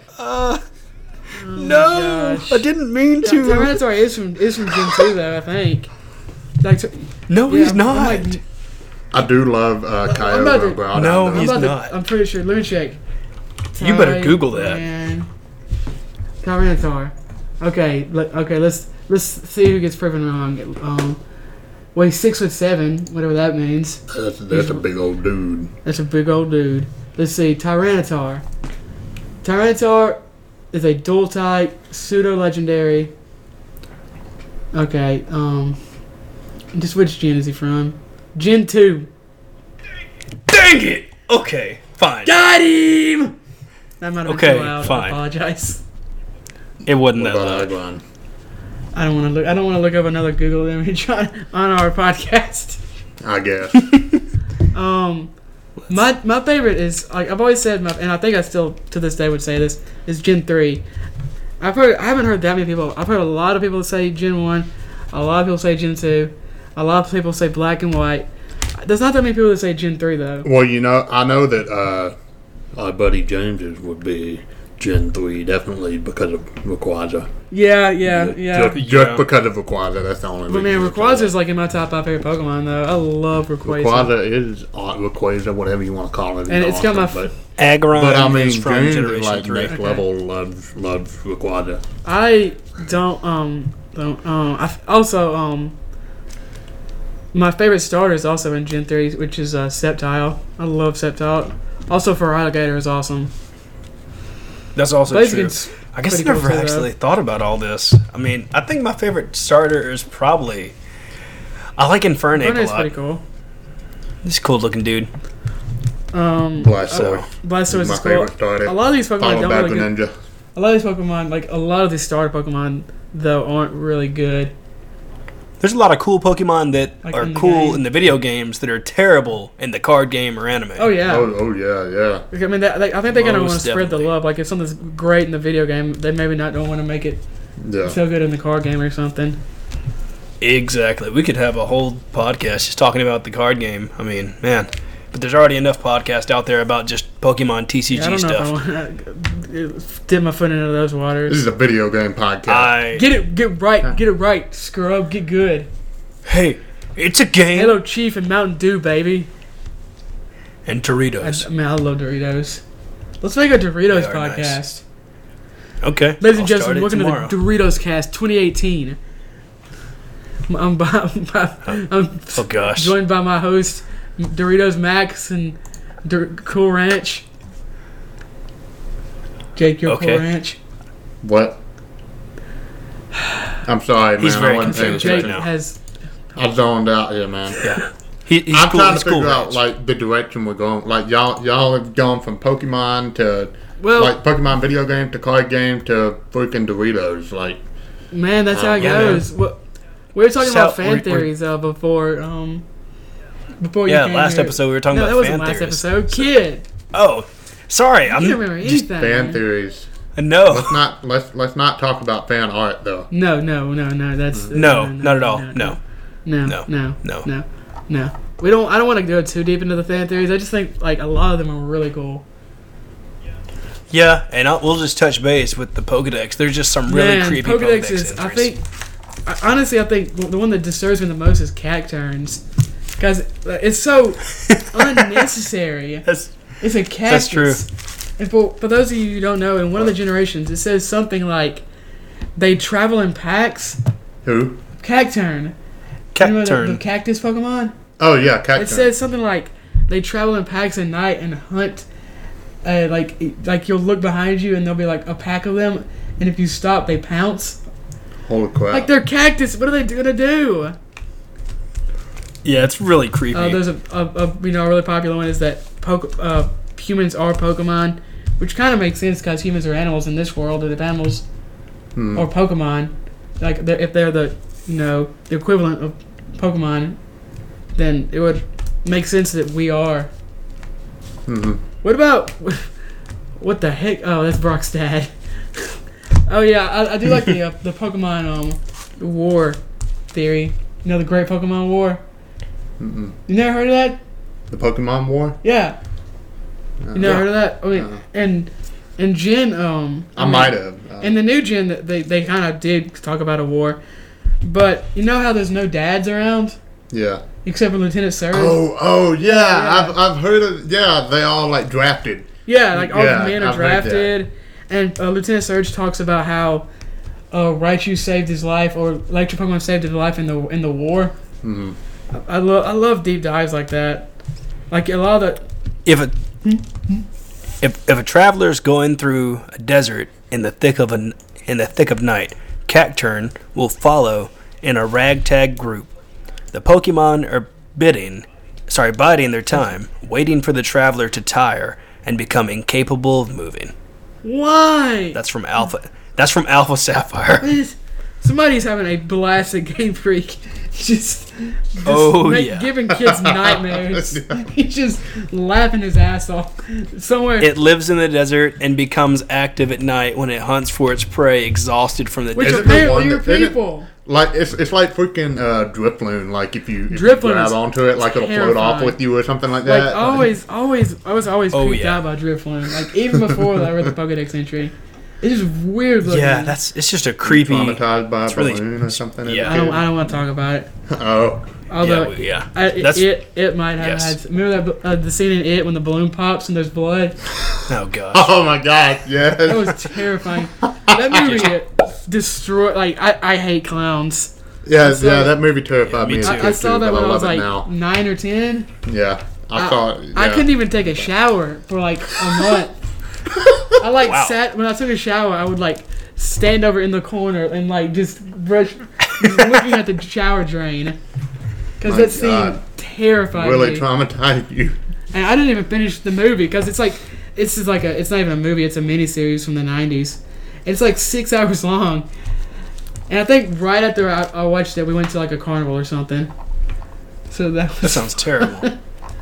No, gosh. I didn't mean to. Tyranitar is from Gen 2 though, I think. Like, No, yeah, he's I'm not. like- I do love about Kyogre, to- but I No, don't know. he's I'm, not. I'm pretty sure. Let me check. You better Google that. Tyranitar. Okay, let's see who gets proven wrong. Well, he's 6'7", whatever that means. That's a big old dude. That's a big old dude. Let's see, Tyranitar. Tyranitar is a dual type, pseudo legendary. Okay, just which gen is he from? Gen 2. Dang it! Okay, fine. Got him! That might have been Okay, too loud. fine. I apologize. It wasn't What that about loud. Eggline? I don't want to look up another Google image on our podcast. I guess. My favorite is, like I've always said, and I think I still to this day would say this, is Gen 3. I haven't heard that many people. I've heard a lot of people say Gen 1, a lot of people say Gen 2, a lot of people say Black and White. There's not that many people that say Gen 3 though. Well, I know that our buddy James's would be Gen 3, definitely because of Rayquaza. Yeah. Just because of Rayquaza, that's the only But man, reason. Rayquaza's like in my top 5 favorite Pokemon though. I love Rayquaza. Rayquaza is Rayquaza, whatever you want to call it. And it's got my but Aggron I mean, is from James is Generation like 3. next level loves Rayquaza. I don't I also my favorite starter is also in Gen 3, which is Sceptile. I love Sceptile. Also, Feraligatr is awesome. That's also true. Blaziken's I guess I pretty cool never too, actually thought about all this. I mean, I think my favorite starter is probably... I like Infernape a Infernape's lot. pretty cool. He's a cool looking dude. Blastoise. Blastoise is my is cool. favorite starter. A lot of these Pokemon Followed don't by really good. Greninja. A lot of these Pokemon, like a lot of these starter Pokemon, though, aren't really good. There's a lot of cool Pokemon that Like are in the cool game. in the video games that are terrible in the card game or anime. Oh yeah. Oh yeah. I mean, I think they kind of want to Most spread the definitely. love. Like if something's great in the video game, they maybe don't want to make it Yeah. so good in the card game or something. Exactly. We could have a whole podcast just talking about the card game. I mean, man. But there's already enough podcasts out there about just Pokemon TCG Yeah, I don't know stuff. if I want to dip my foot into those This waters. is a video game podcast. Get it right, scrub, get good. Hey, it's a game. Halo Chief and Mountain Dew, baby. And Doritos. Man, I love Doritos. Let's make a Doritos They are podcast. nice. Okay. Ladies and I'll start gentlemen, it welcome tomorrow. to the Doritos Cast 2018. I'm Oh gosh. joined by my host, Doritos Max and Cool Ranch. Jake, your Okay. Cool Ranch. What? I'm sorry, man. He's very I wasn't paying confused right Jake now. has. I zoned out here, man. Yeah. He's I'm cool. trying He's to cool. figure out Ranch. like the direction we're going. Like y'all have gone from Pokemon to Well, like Pokemon video game to card game to freaking Doritos. Like man, that's how it yeah, goes. What we were talking So, about fan we're- theories before. Before you Yeah, came last here. episode we were talking No, about that wasn't fan last theories. episode. Kid, Oh, sorry. you don't remember just anything. fan theories. no. Let's not talk about fan art though. No. That's No, not at all. No. No. We don't. I don't want to go too deep into the fan theories. I just think like a lot of them are really cool. Yeah, and we'll just touch base with the Pokedex. There's just some really Man, creepy Pokedex Pokedex is. I entries. think. Honestly, I think the one that disturbs me the most is Cacturns, because it's so unnecessary. That's It's a cactus. That's true. And for those of you who don't know, in one of the generations, it says something like they travel in packs. Who? Cacturn. You know the Cacturn. cactus Pokemon? Oh yeah, Cacturn. It says something like they travel in packs at night and hunt. Like you'll look behind you and there'll be like a pack of them, and if you stop, they pounce. Holy crap! Like they're cactus. What are they gonna do? Yeah, it's really creepy. There's a really popular one is that humans are Pokemon, which kind of makes sense because humans are animals in this world, and if animals are Pokemon, like if they're the the equivalent of Pokemon, then it would make sense that we are. Mm-hmm. What about what the heck? Oh, that's Brock's dad. Oh yeah, I do like the Pokemon war theory. You know the Great Pokemon War. Mm-mm. You never heard of that? The Pokemon War? Yeah. You never heard of that? I mean, and Gen, I might have. in the new Gen, they kind of did talk about a war, but you know how there's no dads around Yeah. except for Lieutenant Surge. Oh, yeah. Yeah. I've heard of. Yeah, they all like drafted. Yeah, like all Yeah, the men are I've heard that. drafted, and Lieutenant Surge talks about how Raichu saved his life, or Electric Pokemon saved his life in the war. Mm-hmm. I love deep dives like that. Like a lot of the If a traveler's going through a desert in the thick of night, Cacturn will follow in a ragtag group. The Pokemon are biding their time, waiting for the traveler to tire and become incapable of moving. why? That's from Alpha Sapphire. Somebody's having a blast at Game Freak. Just giving kids nightmares. He's just laughing his ass off. Somewhere. It lives in the desert and becomes active at night when it hunts for its prey, exhausted from the which desert. apparently are Isn't it- people. Like it's like freaking Drifloon. Like if you Drifloon grab is onto it, like it'll float off terrifying. with you or something like Like that. I was always Oh, creeped yeah. out by Drifloon. Like even before I read the Pokedex entry, it's just weird looking. Yeah, it's just a creepy. Traumatized by a it's really- balloon or something. yeah. I don't want to talk about it. Oh. Although Yeah. I, it might have Yes. had. Remember that the scene in It when the balloon pops and there's blood? Oh gosh. Oh my God! Yes. That was terrifying. That movie destroyed. Like I hate clowns. Yeah, that movie terrified Yeah, me me. too. as a I kid, saw too, that but when I love was it like now. 9 or 10. Yeah, I saw it. I yeah. couldn't even take a shower for like a month. I Wow. sat when I took a shower. I would like stand over in the corner and like just looking at the shower drain because My that scene God. terrified Really me. traumatized you. And I didn't even finish the movie because it's not even a movie. It's a miniseries from the 90s. It's like 6 hours long. And I think right after I watched it, we went to like a carnival or something. So that That was sounds terrible.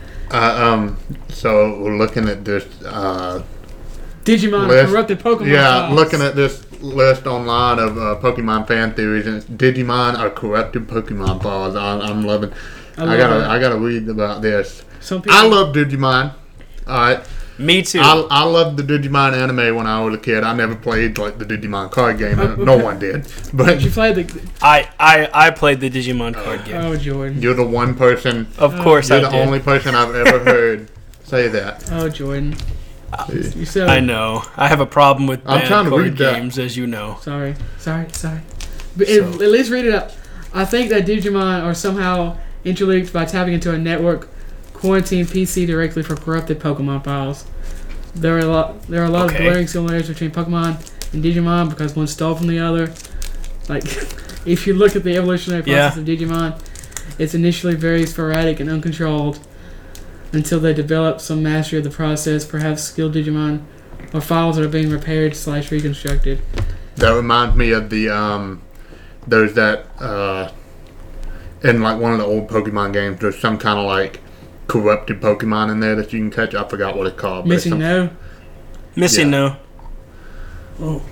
So we're looking at this. Digimon List. corrupted Pokemon. Yeah, files. looking at this list online of Pokemon fan theories, and it's Digimon are corrupted Pokemon files. I'm loving. I gotta read about this. Some people, I love Digimon. Alright. Me too. I loved the Digimon anime when I was a kid. I never played like the Digimon card game. No one did. But you played the. I played the Digimon card game. Oh, Jordan. you're the one person. Of course You're I the did. only person I've ever heard say that. Oh, Jordan. You said. I know. I have a problem with I'm bad trying to card read that. games, as you know. Sorry. But So- at least read it up. I think that Digimon are somehow interlinked by tapping into a network quarantine PC directly for corrupted Pokemon files. There are a lot of Okay. glaring similarities between Pokemon and Digimon because one stole from the other. Like, if you look at the evolutionary process of Digimon, it's initially very sporadic and uncontrolled until they develop some mastery of the process, perhaps skilled Digimon or files that are being repaired / reconstructed. That reminds me of the there's that in like one of the old Pokemon games. There's some kind of like corrupted Pokemon in there that you can catch. I forgot what it's called. but it's Missing some- No. Missing Yeah. no. Oh.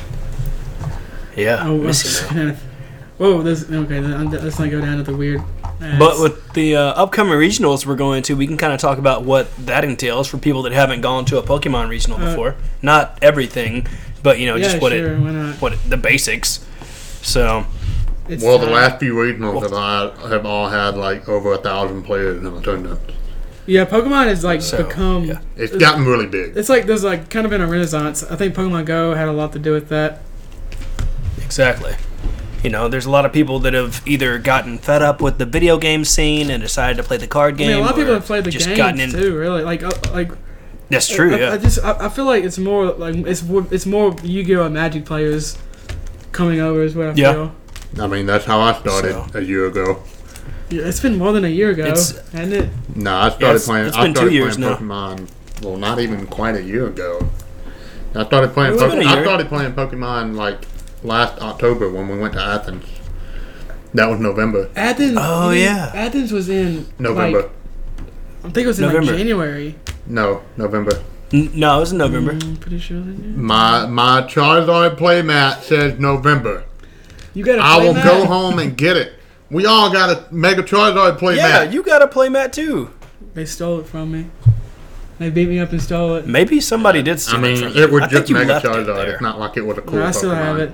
Yeah. Oh, Missing no. whoa! Let's not go down to the weird. ads. But with the upcoming regionals we're going to, we can kind of talk about what that entails for people that haven't gone to a Pokemon regional before. Not everything, but just what sure, why not? the basics. So It's Well, the time. last few regionals have all had like over 1,000 players in the tournament. Yeah, Pokemon has like So, become. yeah. It's gotten really big. It's like there's like kind of been a renaissance. I think Pokemon Go had a lot to do with that. exactly. There's a lot of people that have either gotten fed up with the video game scene and decided to play the card I game. mean, a lot of people or have played the just gotten games in. too. Really, like That's true. Yeah. I feel like it's more like it's more Yu-Gi-Oh! And Magic players coming over is what I Yeah. feel. I mean, that's how I started So. a year ago. Yeah, it's been more than a year ago, It's- hasn't it? No, I started it's playing. been I 2 started years playing now. Pokemon. Well, not even quite a year ago. I started playing. It's been a I year. started playing Pokemon like last October when we went to Athens. That was November. Athens. Oh, yeah. Athens was in November. Like, I think it was in November. like January. No, November. No, it was in November. I'm pretty sure. My Charizard playmat says November. You got to. I will go home and get it. We all got a Mega Charizard playmat. Yeah, you got a playmat too. They stole it from me. They beat me up and stole it. Maybe somebody did steal I mean, it from you. it was I think just you Mega left it Charizard. there. It's not like it was a cool No, I still Pokemon. have it.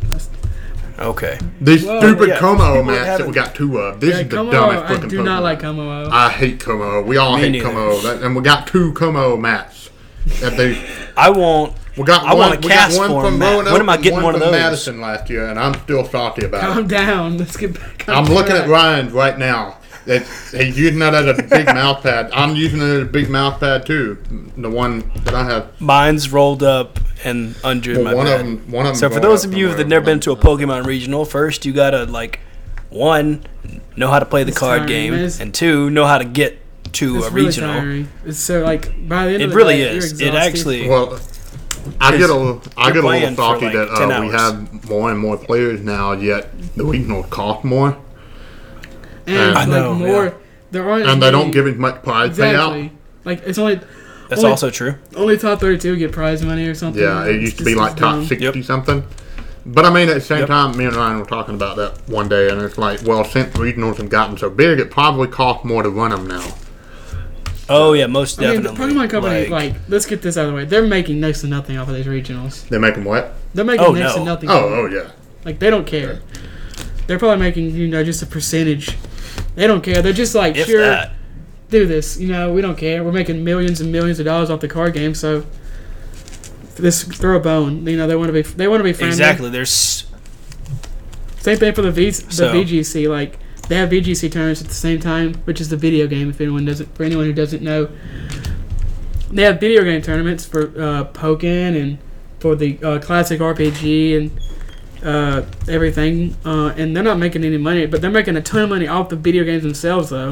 Okay. These Well, stupid yeah, Como people mats that haven't- we got two of. This Yeah, is the Como, dumbest I fucking do not Pokemon. like Como. I hate Como. We all Me hate neither. Como. And we got two Como mats. That they, I won't. we got I one, want a we got cast one form from mat. Roanoke When am I and getting one of from those? Madison last year, and I'm still salty about Calm it. down. Let's get back on I'm looking at track. Ryan's right now. He's using that as a big mouse pad. I'm using it as a big mouse pad too. The one that I have. Mine's rolled up and under Well, my one bed. of them. One of them. So for those of you that have never been to a Pokemon regional, first you gotta one, know how to play the It's card tiring, game, man. It's- and two, know how to get to It's a really regional. tiring. It's so by the end It of the really day, is. You're It exhausted. actually. Well, I get a little playing for, salty like, that 10 we hours. have more and more players now. Yet the regionals cost more, And I know, more. yeah. There aren't. and as they don't many- give as much prize exactly. Like it's only That's only- also true. only top 32 get prize money or something. payout. Yeah, it used to be like top 60 Yep. something. But I mean, at the same Yep. time, me and Ryan were talking about that one day, and it's like, well, since regionals have gotten so big, it probably costs more to run them now. Oh yeah, most I mean, definitely. the Pokemon Company, like, let's get this out of the way. They're making next to nothing off of these regionals. They make them what? They're making Oh, next no. to nothing. Oh yeah. Like they don't care. They're probably making just a percentage. They don't care. They're just like, if sure, that. do this. We don't care. We're making millions and millions of dollars off the card game, so this throw a bone. They want to be friendly. Exactly. There's. Same thing for the So- VGC. Like they have VGC tournaments at the same time, which is the video game. For anyone who doesn't know, they have video game tournaments for Pokken and for the classic RPG and everything. And they're not making any money, but they're making a ton of money off the video games themselves, though.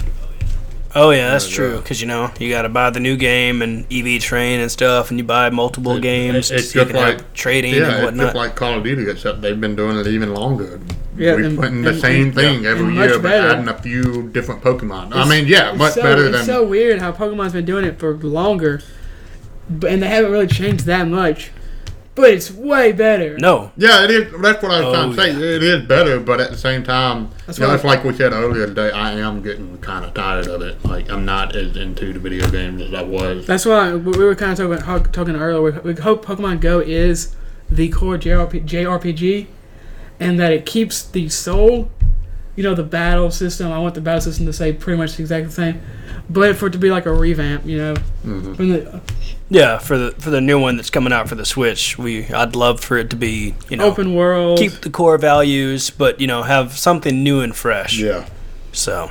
Oh yeah, that's Yeah, true. yeah. Because you got to buy the new game and EV Train and stuff, and you buy multiple games. It's so you just can have like trading yeah, and it's whatnot. just like Call of Duty, except they've been doing it even longer. Yeah, We're and- putting the and- same and- thing every and year, much but better. adding a few different Pokemon. I It's- mean, yeah, much better than. It's so weird how Pokemon's been doing it for longer, and they haven't really changed that much. But it's way better. No, Yeah, it is. That's what I was trying to Oh, say. yeah. It is better, but at the same time, That's it's why- like we said earlier today. I am getting kind of tired of it. Like I'm not as into the video games as I was. That's why we were kind of talking earlier. We hope Pokemon Go is the core JRPG, and that it keeps the soul. The battle system. I want the battle system to stay pretty much exactly the same, but for it to be like a revamp. Mm-hmm. From the yeah, for the new one that's coming out for the Switch, I'd love for it to be open world. keep the core values, but have something new and fresh. Yeah. So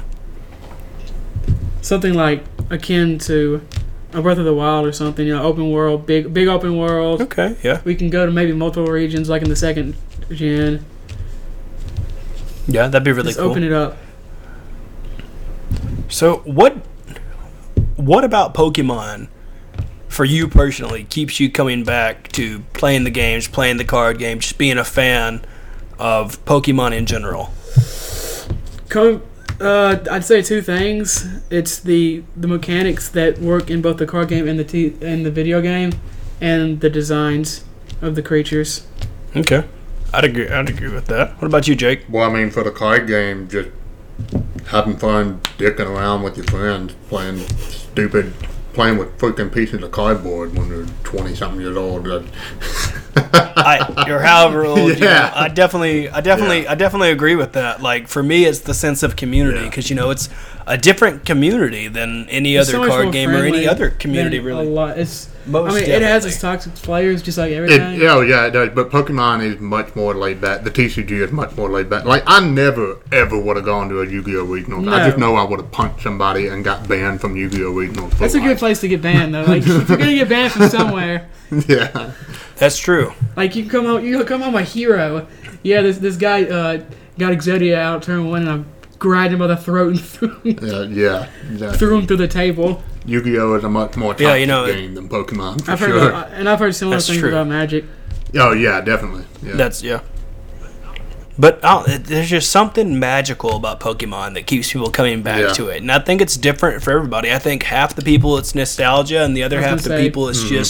Something like akin to a Breath of the Wild or something. Open world, big open world. okay, yeah, We can go to maybe multiple regions, like in the second gen. yeah, that'd be really Just cool. open it up. So what about Pokemon for you personally keeps you coming back to playing the games, playing the card game, just being a fan of Pokemon in general? I'd say two things. It's the mechanics that work in both the card game and the video game, and the designs of the creatures. Okay, I'd agree with that. What about you, Jake? Well, I mean, for the card game, just having fun dicking around with your friends, playing with freaking pieces of cardboard when they're 20-something years old. Or however old. Yeah. I definitely agree with that. Like for me, it's the sense of community Yeah. because it's a different community than any It's other so much card more game or any friendly other community. than Really, a lot. Most it has definitely. its toxic players, just like everything. Oh yeah, it does. But Pokemon is much more laid back. The TCG is much more laid back. Like I never ever would have gone to a Yu-Gi-Oh regional. I No. just know I would have punched somebody and got banned from Yu-Gi-Oh regional. That's a good place to get banned, though. Like, if you're gonna get banned from somewhere, Yeah. That's true. like you come home a hero. Yeah, this guy got Exodia out turn one, and I grabbed him by the throat and Yeah. Exactly. threw him through the table. Yu-Gi-Oh is a much more toxic Yeah, game than Pokemon for I've heard sure. I've heard similar That's things true. about Magic. Oh yeah, definitely. Yeah. That's yeah. But there's just something magical about Pokemon that keeps people coming back Yeah. to it, and I think it's different for everybody. I think half the people it's nostalgia, and the other I was half gonna the say- people it's just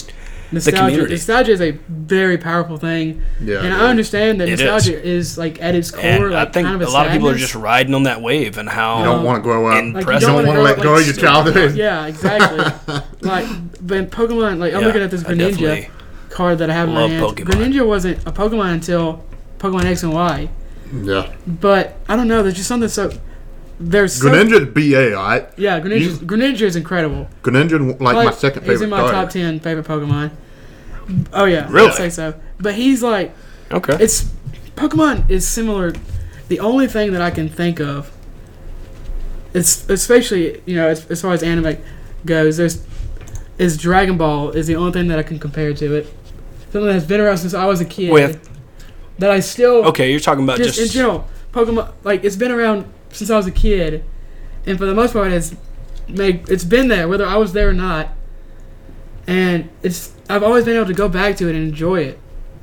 nostalgia is a very powerful thing. Yeah, and I understand that It nostalgia is like at its core, And like I think kind of a lot of people are sadness. just riding on that wave and how You don't want to grow up. And Like, Press- You don't want to let grow go up, of your childhood. Yeah, exactly. Like, but Pokemon, like I'm Yeah, looking at this I Greninja definitely card that I have in my love hand. Pokemon. Greninja wasn't a Pokemon until Pokemon X and Y. Yeah. But I don't know. There's just something so. There's so, Greninja's BA, alright? Yeah, Greninja is incredible. Greninja, like my second favorite He's in my card. top 10 favorite Pokemon. Oh yeah, Really? I'd say so. But he's like, Okay. it's Pokemon is similar. The only thing that I can think of, it's especially as far as anime goes, is Dragon Ball is the only thing that I can compare to it. Something that's been around since I was a kid. With- that I still Okay, you're talking about just in general Pokemon, like it's been around since I was a kid, and for the most part it's been there whether I was there or not, and I've always been able to go back to it and enjoy it.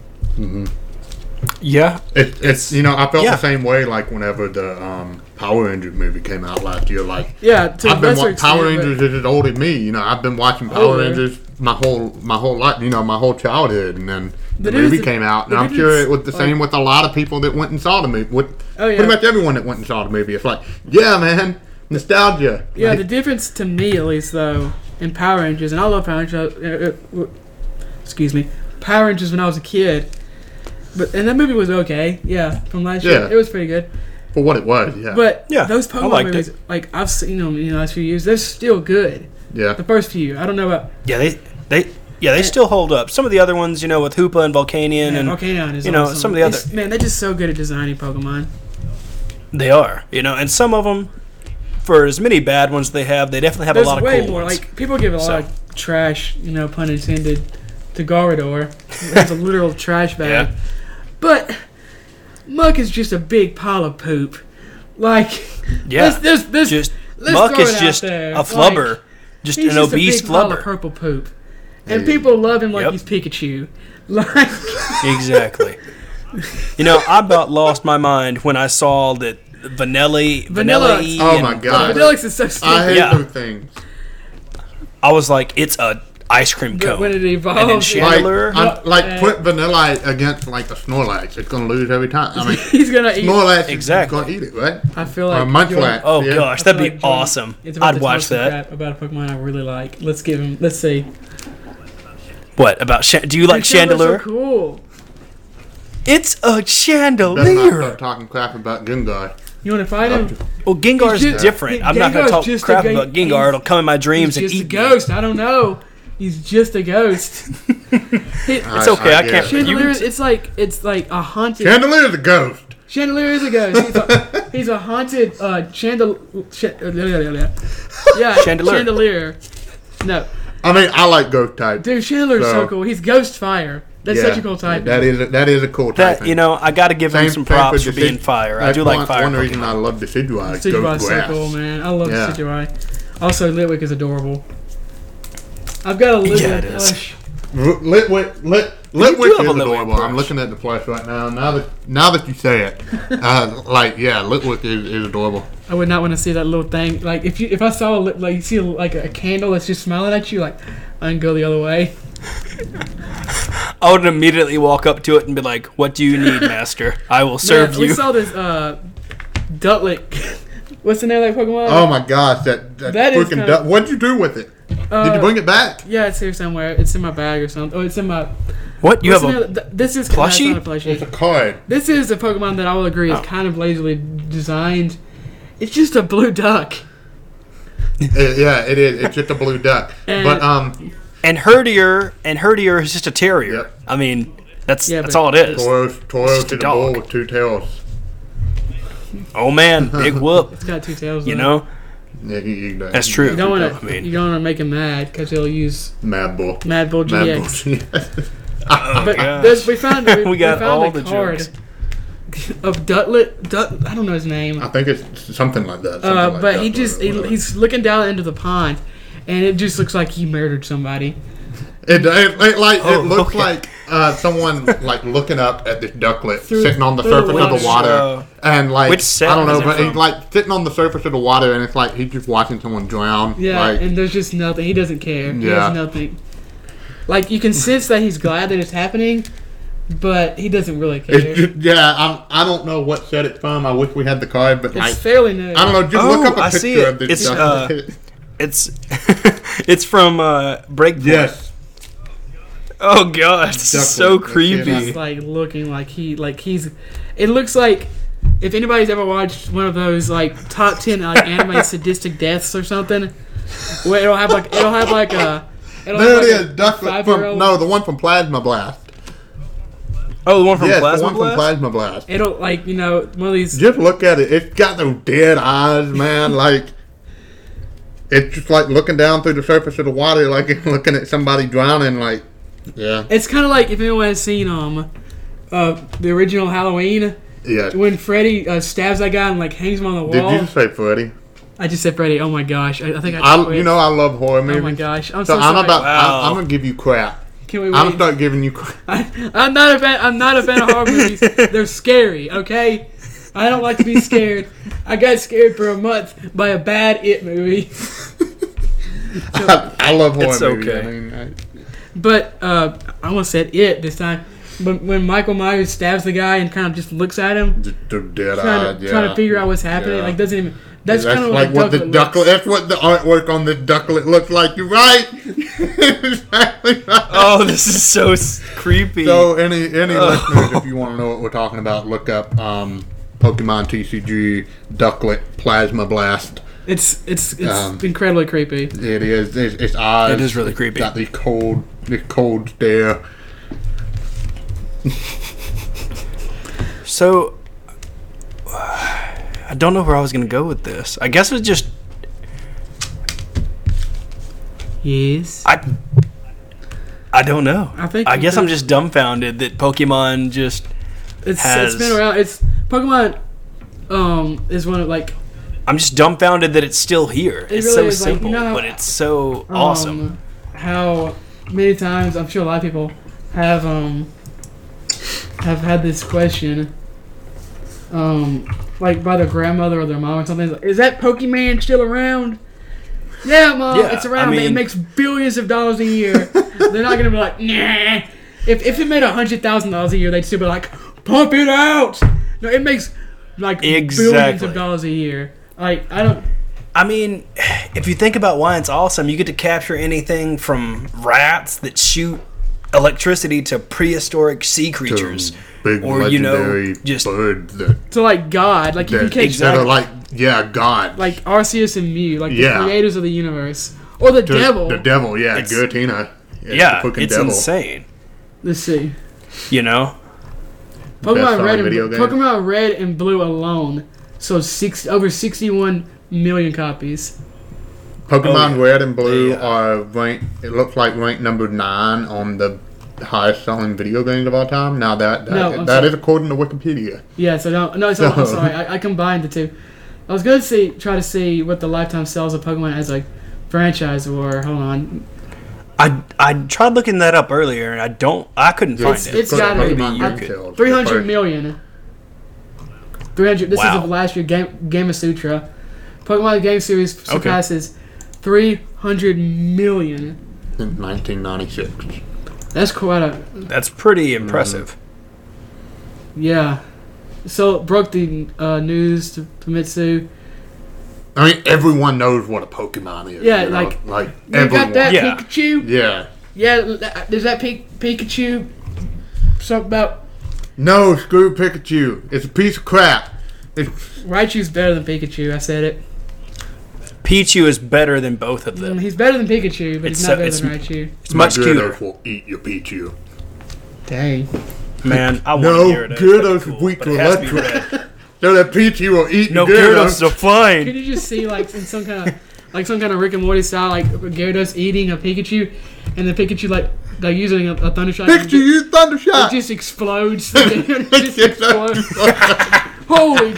Yeah. It's I felt Yeah. the same way like whenever the Power Rangers movie came out last year. Like Yeah, to I've a been lesser extent, Power but- Rangers is as old as me. I've been watching Power Older. Rangers my whole life. My whole childhood, and then the The dudes movie that- came out, and the I'm dudes, sure it was the like- same with a lot of people that went and saw the movie. Oh, yeah. Pretty much everyone that went and saw the movie. It's like, yeah, man, nostalgia. Yeah, Like, the difference to me, at least, though, in Power Rangers, and I love Power Rangers. Excuse me, Power Rangers when I was a kid, and that movie was okay. Yeah, from last year, Yeah. it was pretty good. for what it was. Yeah, But Yeah, those I Pokemon liked movies, like I've seen them in the last few years, they're still good. yeah. The first few, I don't know about Yeah, they still hold up. Some of the other ones, with Hoopa and Volcanion, and Volcanion is awesome. awesome. Some of the other Man, they're just so good at designing Pokemon. they are, and some of them, for as many bad ones they have, they definitely have There's a lot of way cool more. ones. Like people give a lot So. of trash, pun intended, to Garador. It's a literal trash bag. Yeah. But Muck is just a big pile of poop. Like, Yeah, let's just let's Muck throw is it out just there. a flubber, Like, just he's an just obese a big pile of flubber. purple poop, and Yeah. people love him like Yep. he's Pikachu. Like, Exactly. I about lost my mind when I saw that Vanilla. Oh my God. Vanillix is so stupid. I hate Yeah. those things. I was like, it's a ice cream But cone. when it evolves, And then Like, Chandelure. put Vanillite against like a Snorlax. It's gonna lose every time. I mean, he's gonna eat. Snorlax Exactly. is gonna eat it, right? I feel Or like Munchlax. Oh yeah. gosh, I that'd feel be like Jordan- awesome. It's about I'd to watch talk some that. crap about a Pokemon I really like. Let's give him. Let's see. What about do you like Chandelure's so Chandelure? cool. It's a Better not Chandelier. start talking crap about Gengar. You want to fight him? Well, Gengar's He's just- different. I'm not going Gengar's to talk just a crap guy- about Gengar. It'll come in my dreams He's and just a eat me. ghost. I don't know. He's just a ghost. It's okay. I can't. guess. Chandelier, it's like a haunted. Chandelure is a ghost. Chandelier is a ghost. He's a haunted yeah, Chandelier. Chandelier. No, I mean, I like ghost type. dude, Chandelier's so So- cool. He's Ghost Fire. That's such a cool type. That is a cool type. That I got to give him some props for being fire. I That's do like fire. One reason Pokemon. I love Decidueye is Decidueye ghost is so grass. cool, man. I love Yeah. Decidueye. Also, Litwick is adorable. I've got a Litwick Yeah, it is. plush. Litwick do have is a Litwick adorable. plush. I'm looking at the plush right now. Now that you say it, Litwick is adorable. I would not want to see that little thing. Like if I saw you see like a candle that's just smiling at you, like I can go the other way. I would immediately walk up to it and be like, "What do you need, Master? I will serve Man, you." We saw this Duttlick. What's the name of that Pokemon? Oh my gosh, that That is freaking kinda- duck. What'd you do with it? Did you bring it back? Yeah, it's here somewhere. It's in my bag or something. Oh, it's in my. What you what's have the a? name of the- This is plushie? no, it's not a It's a plushie. card. This is a Pokemon that I will agree is Oh. kind of lazily designed. It's just a blue duck. Yeah, it is. It's just a blue duck. And- But And Herdier is just a terrier. Yep. I mean, that's Yeah, that's but- all it is. Tauros just is a a bull dog. with two tails. Oh man, big whoop. It's got two tails. You though. know, Yeah, That's true. You don't want I to. mean- You don't want to make him mad because he'll use Mad Bull. Mad Bull Mad GX. Bull. But gosh. we found We got found all a the card jokes. of Duttlet. I don't know his name. I think it's something like that. something like But that, he just whatever. he's looking down into the pond, and it just looks like he murdered somebody. It looks okay. like someone like looking up at this ducklet Through- sitting on the through surface of which, the water, and like which set I don't know, is it but he's from? like sitting on the surface of the water, and it's like he's just watching someone drown. Yeah, like, and there's just nothing. He doesn't care. He Yeah. has nothing. Like, you can sense that he's glad that it's happening, but he doesn't really care. It's just, yeah, I don't know what set it's from. I wish we had the card, but It's fairly new. I don't know. Just look up a I see picture it. of this It's stuff. it's it's from Breakpoint. Yes. Oh god, this is so Definitely. creepy. He's like looking like he's. It looks like if anybody's ever watched one of those like top 10 like anime sadistic deaths or something, where it'll have like a. There it is. Ducklet from the one from Plasma Blast. Oh, the one from Yes, Plasma the one Blast? from Plasma Blast. It'll like one of these. Just look at it. It's got those dead eyes, man. Like it's just like looking down through the surface of the water, like looking at somebody drowning. Like, yeah, It's kind of like if anyone has seen the original Halloween yeah. when Freddy stabs that guy and like hangs him on the wall. Did you just say Freddy? I just said Freddy. Oh my gosh! I think I. I love horror movies. Oh my gosh! I'm So so I'm sorry. about. I'm gonna give you crap. Can we? I'm Wait? gonna start giving you crap. I'm not a fan. I'm not a fan of horror movies. They're scary. Okay. I don't like to be scared. I got scared for a month by a bad It movie. I love horror It's movies. okay. I mean, But I almost said It this time. But when Michael Myers stabs the guy and kind of just looks at him, the dead trying eyes. to figure out what's happening, Yeah. like doesn't even. That's kind of like what the Ducklet ducklet. looks. That's what the artwork on this ducklet looks like. You're right. Exactly right. Oh, this is so creepy. So any listeners, if you want to know what we're talking about, look up Pokemon TCG Ducklet Plasma Blast. It's incredibly creepy. It is. It's eyes. It is really creepy. Got the cold stare. So, I don't know where I was going to go with this. I guess it's just Yes. I don't know. I guess I'm just dumbfounded that Pokemon just It's has. been around. It's Pokemon. Is one of like. I'm just dumbfounded that it's still here. It's really so is, like, simple, you know how- but it's so awesome. How many times I'm sure a lot of people have had this question, like by their grandmother or their mom or something. Like, is that Pokemon still around? Yeah, mom, Yeah, it's around. I mean- It makes billions of dollars a year. They're not gonna be like, nah. If it made $100,000 a year, they'd still be like, pump it out. No, it makes like billions Exactly. of dollars a year. Like I don't. I mean, if you think about why it's awesome, you get to capture anything from rats that shoot electricity to prehistoric sea creatures. Big Or, legendary just birds that So like God, like you can catch that are Exactly. God. like Arceus and Mew, like the Yeah. creators of the universe, or the devil. The devil, yeah, It's- Giratina. Yeah, the fucking it's devil. insane. Let's see. You know? Pokemon Red and Blue alone sold over 61 million copies. Pokemon Oh, Red and Blue yeah. are ranked. It looks like ranked number 9 on the highest selling video games of all time. Now that I'm that sorry. is according to Wikipedia. Yeah, so I'm sorry, I combined the two. I was gonna try to see what the lifetime sales of Pokemon as a franchise were. Hold on, I tried looking that up earlier and I couldn't find it. it's gotta be Pokemon you game could- sales. 300 million. 300. This Wow. is of last year. Game of Sutra. Pokemon game series surpasses 300 million. In 1996. That's quite a That's pretty impressive. yeah. So it broke the news to Famitsu. I mean, everyone knows what a Pokemon is. Yeah, you know? like you everyone. got that Yeah. Pikachu. Yeah. Yeah, there's that Pikachu. Something about No, screw Pikachu. It's a piece of crap. It's, Raichu's better than Pikachu. I said it. Pichu is better than both of them. He's better than Pikachu, but he's It's not better so- than Raichu. It's much Gyarados cuter. will eat your Pichu. Dang. Man, I want No, Gyarados. Gyarados That'd be is weak but to it has to be electric. red. So that Pichu will eat No, your Gyarados Gyarados. are fine. Could you just see like in some kind of Rick and Morty style, like Gyarados eating a Pikachu, and the Pikachu like using a thunder shot. Pikachu, use Thunder It Shot. just explodes. It just explodes. Holy!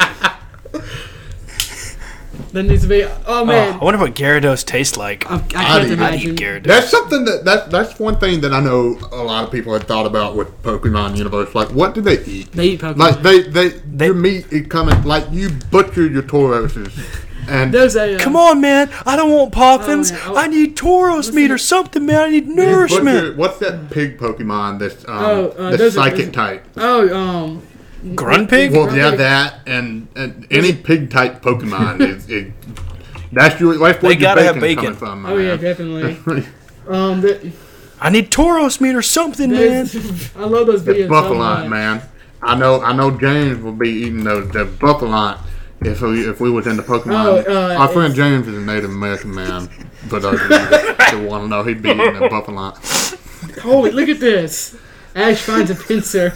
There needs to be. Oh Oh, man, I wonder what Gyarados tastes like. I I'd can't eat- I'd eat imagine. Gyarados. That's something that's one thing that I know a lot of people have thought about with Pokemon universe. Like, what do they eat? They eat Pokemon. Like your meat is coming. Like you butchered your Tauroses. And There's a Come on, man. I don't want Poffins. Oh, man. I need Tauros meat or something, man. I need nourishment. what's that pig Pokemon that's the there's psychic type? Grunpig? Well, yeah, that and any pig type Pokemon is that's where They your gotta have bacon's bacon. coming from. Oh yeah, definitely. I need Tauros meat or something, man. I love those The videos. Buffalont, so much. man. I know James will be eating the Buffalont if we was into Pokemon. Our friend James is a Native American man, but those of you that want to know, he'd be eating the Buffalont. Holy, look at this! Ash finds a pincer.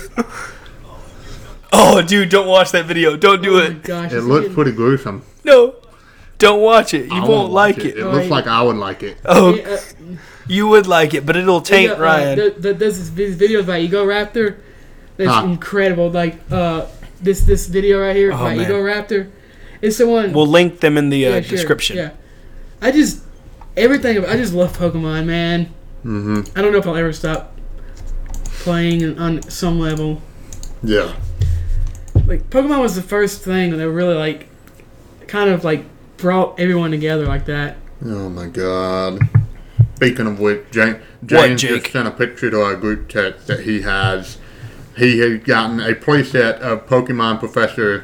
Oh, dude, don't watch that video. Don't do Oh my it. gosh, It it's looks getting- pretty gruesome. No. Don't watch it. You I won't like watch it. It looks like I would like it. Oh, Yeah, you would like it, but it'll taint Ryan. There's these videos by Ego Raptor. That's Huh. incredible. Like this video right here by man. Ego Raptor. It's the one. We'll link them in the Yeah, sure, description. Yeah, I just love Pokemon, man. Mm-hmm. I don't know if I'll ever stop playing on some level. Yeah. Like Pokemon was the first thing that really like kind of like brought everyone together like that. Oh my God. Speaking of which, James Jake? just sent a picture to our group text that he has. He had gotten a playset of Pokemon Professor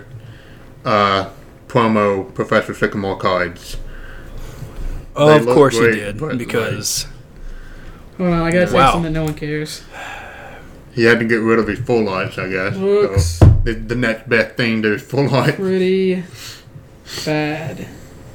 promo Professor Sycamore cards. Oh, They of look course you great, did, but, because Hold on, I gotta say Wow. something that no one cares. He had to get rid of his full arts, I guess. Looks So the next best thing to his full art. pretty bad.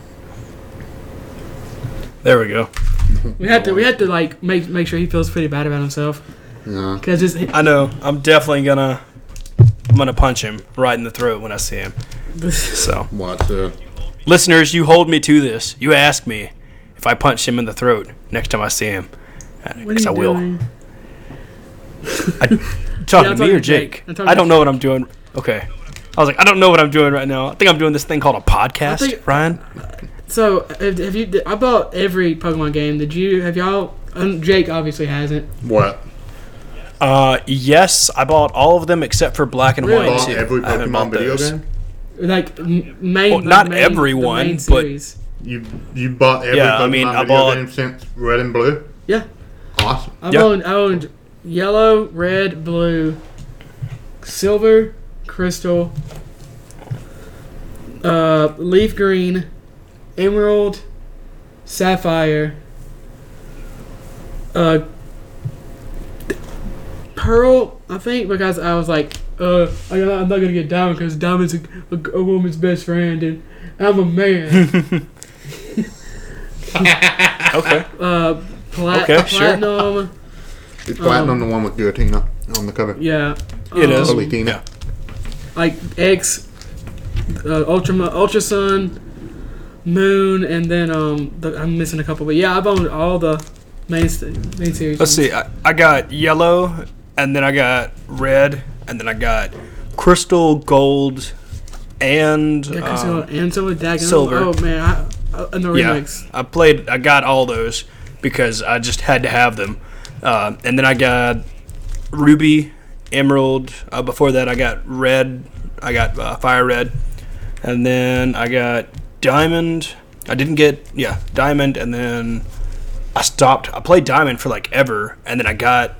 there we go. We had to like make sure he feels pretty bad about himself Yeah. because I know. I'm definitely gonna punch him right in the throat when I see him. So, What's listeners, you hold me to this. You ask me if I punch him in the throat next time I see him, because I will. doing? Talking I'm to me talking or to Jake? Jake. I'm talking I to don't know what I'm doing. Okay. I was like, I don't know what I'm doing right now. I think I'm doing this thing called a podcast, think- Ryan. So have you? I bought every Pokemon game. Did you? Have y'all? Jake obviously hasn't. what? Yes, I bought all of them except for Black and Really? White. Bought too. every I haven't Pokemon bought video those. game? Like main. Well, not the main, everyone, the main but- series. You bought every Yeah, Pokemon I mean, I video bought- game since Red and Blue? Yeah. Awesome. I Yeah. owned yellow, red, blue, silver, crystal, leaf green, emerald, sapphire, pearl. I think because I was like, I'm not gonna get diamond because diamond's a woman's best friend and I'm a man. Okay. Okay, sure. Platinum. Is Platinum the one with Giratina on the cover? Yeah. It is. Holy Tina. Yeah. Like X, Ultra Sun, Moon, and then I'm missing a couple, but yeah, I've owned all the main series. Let's see. I got yellow, and then I got red, and then I got crystal, gold, and Yeah, Crystal and Silver Dagon. Silver. Oh man, and the yeah. remix. I got all those because I just had to have them. And then I got ruby, emerald. Before that, I got red. I got fire red, and then I got diamond. I didn't get diamond, and then I stopped. I played diamond for like ever, and then I got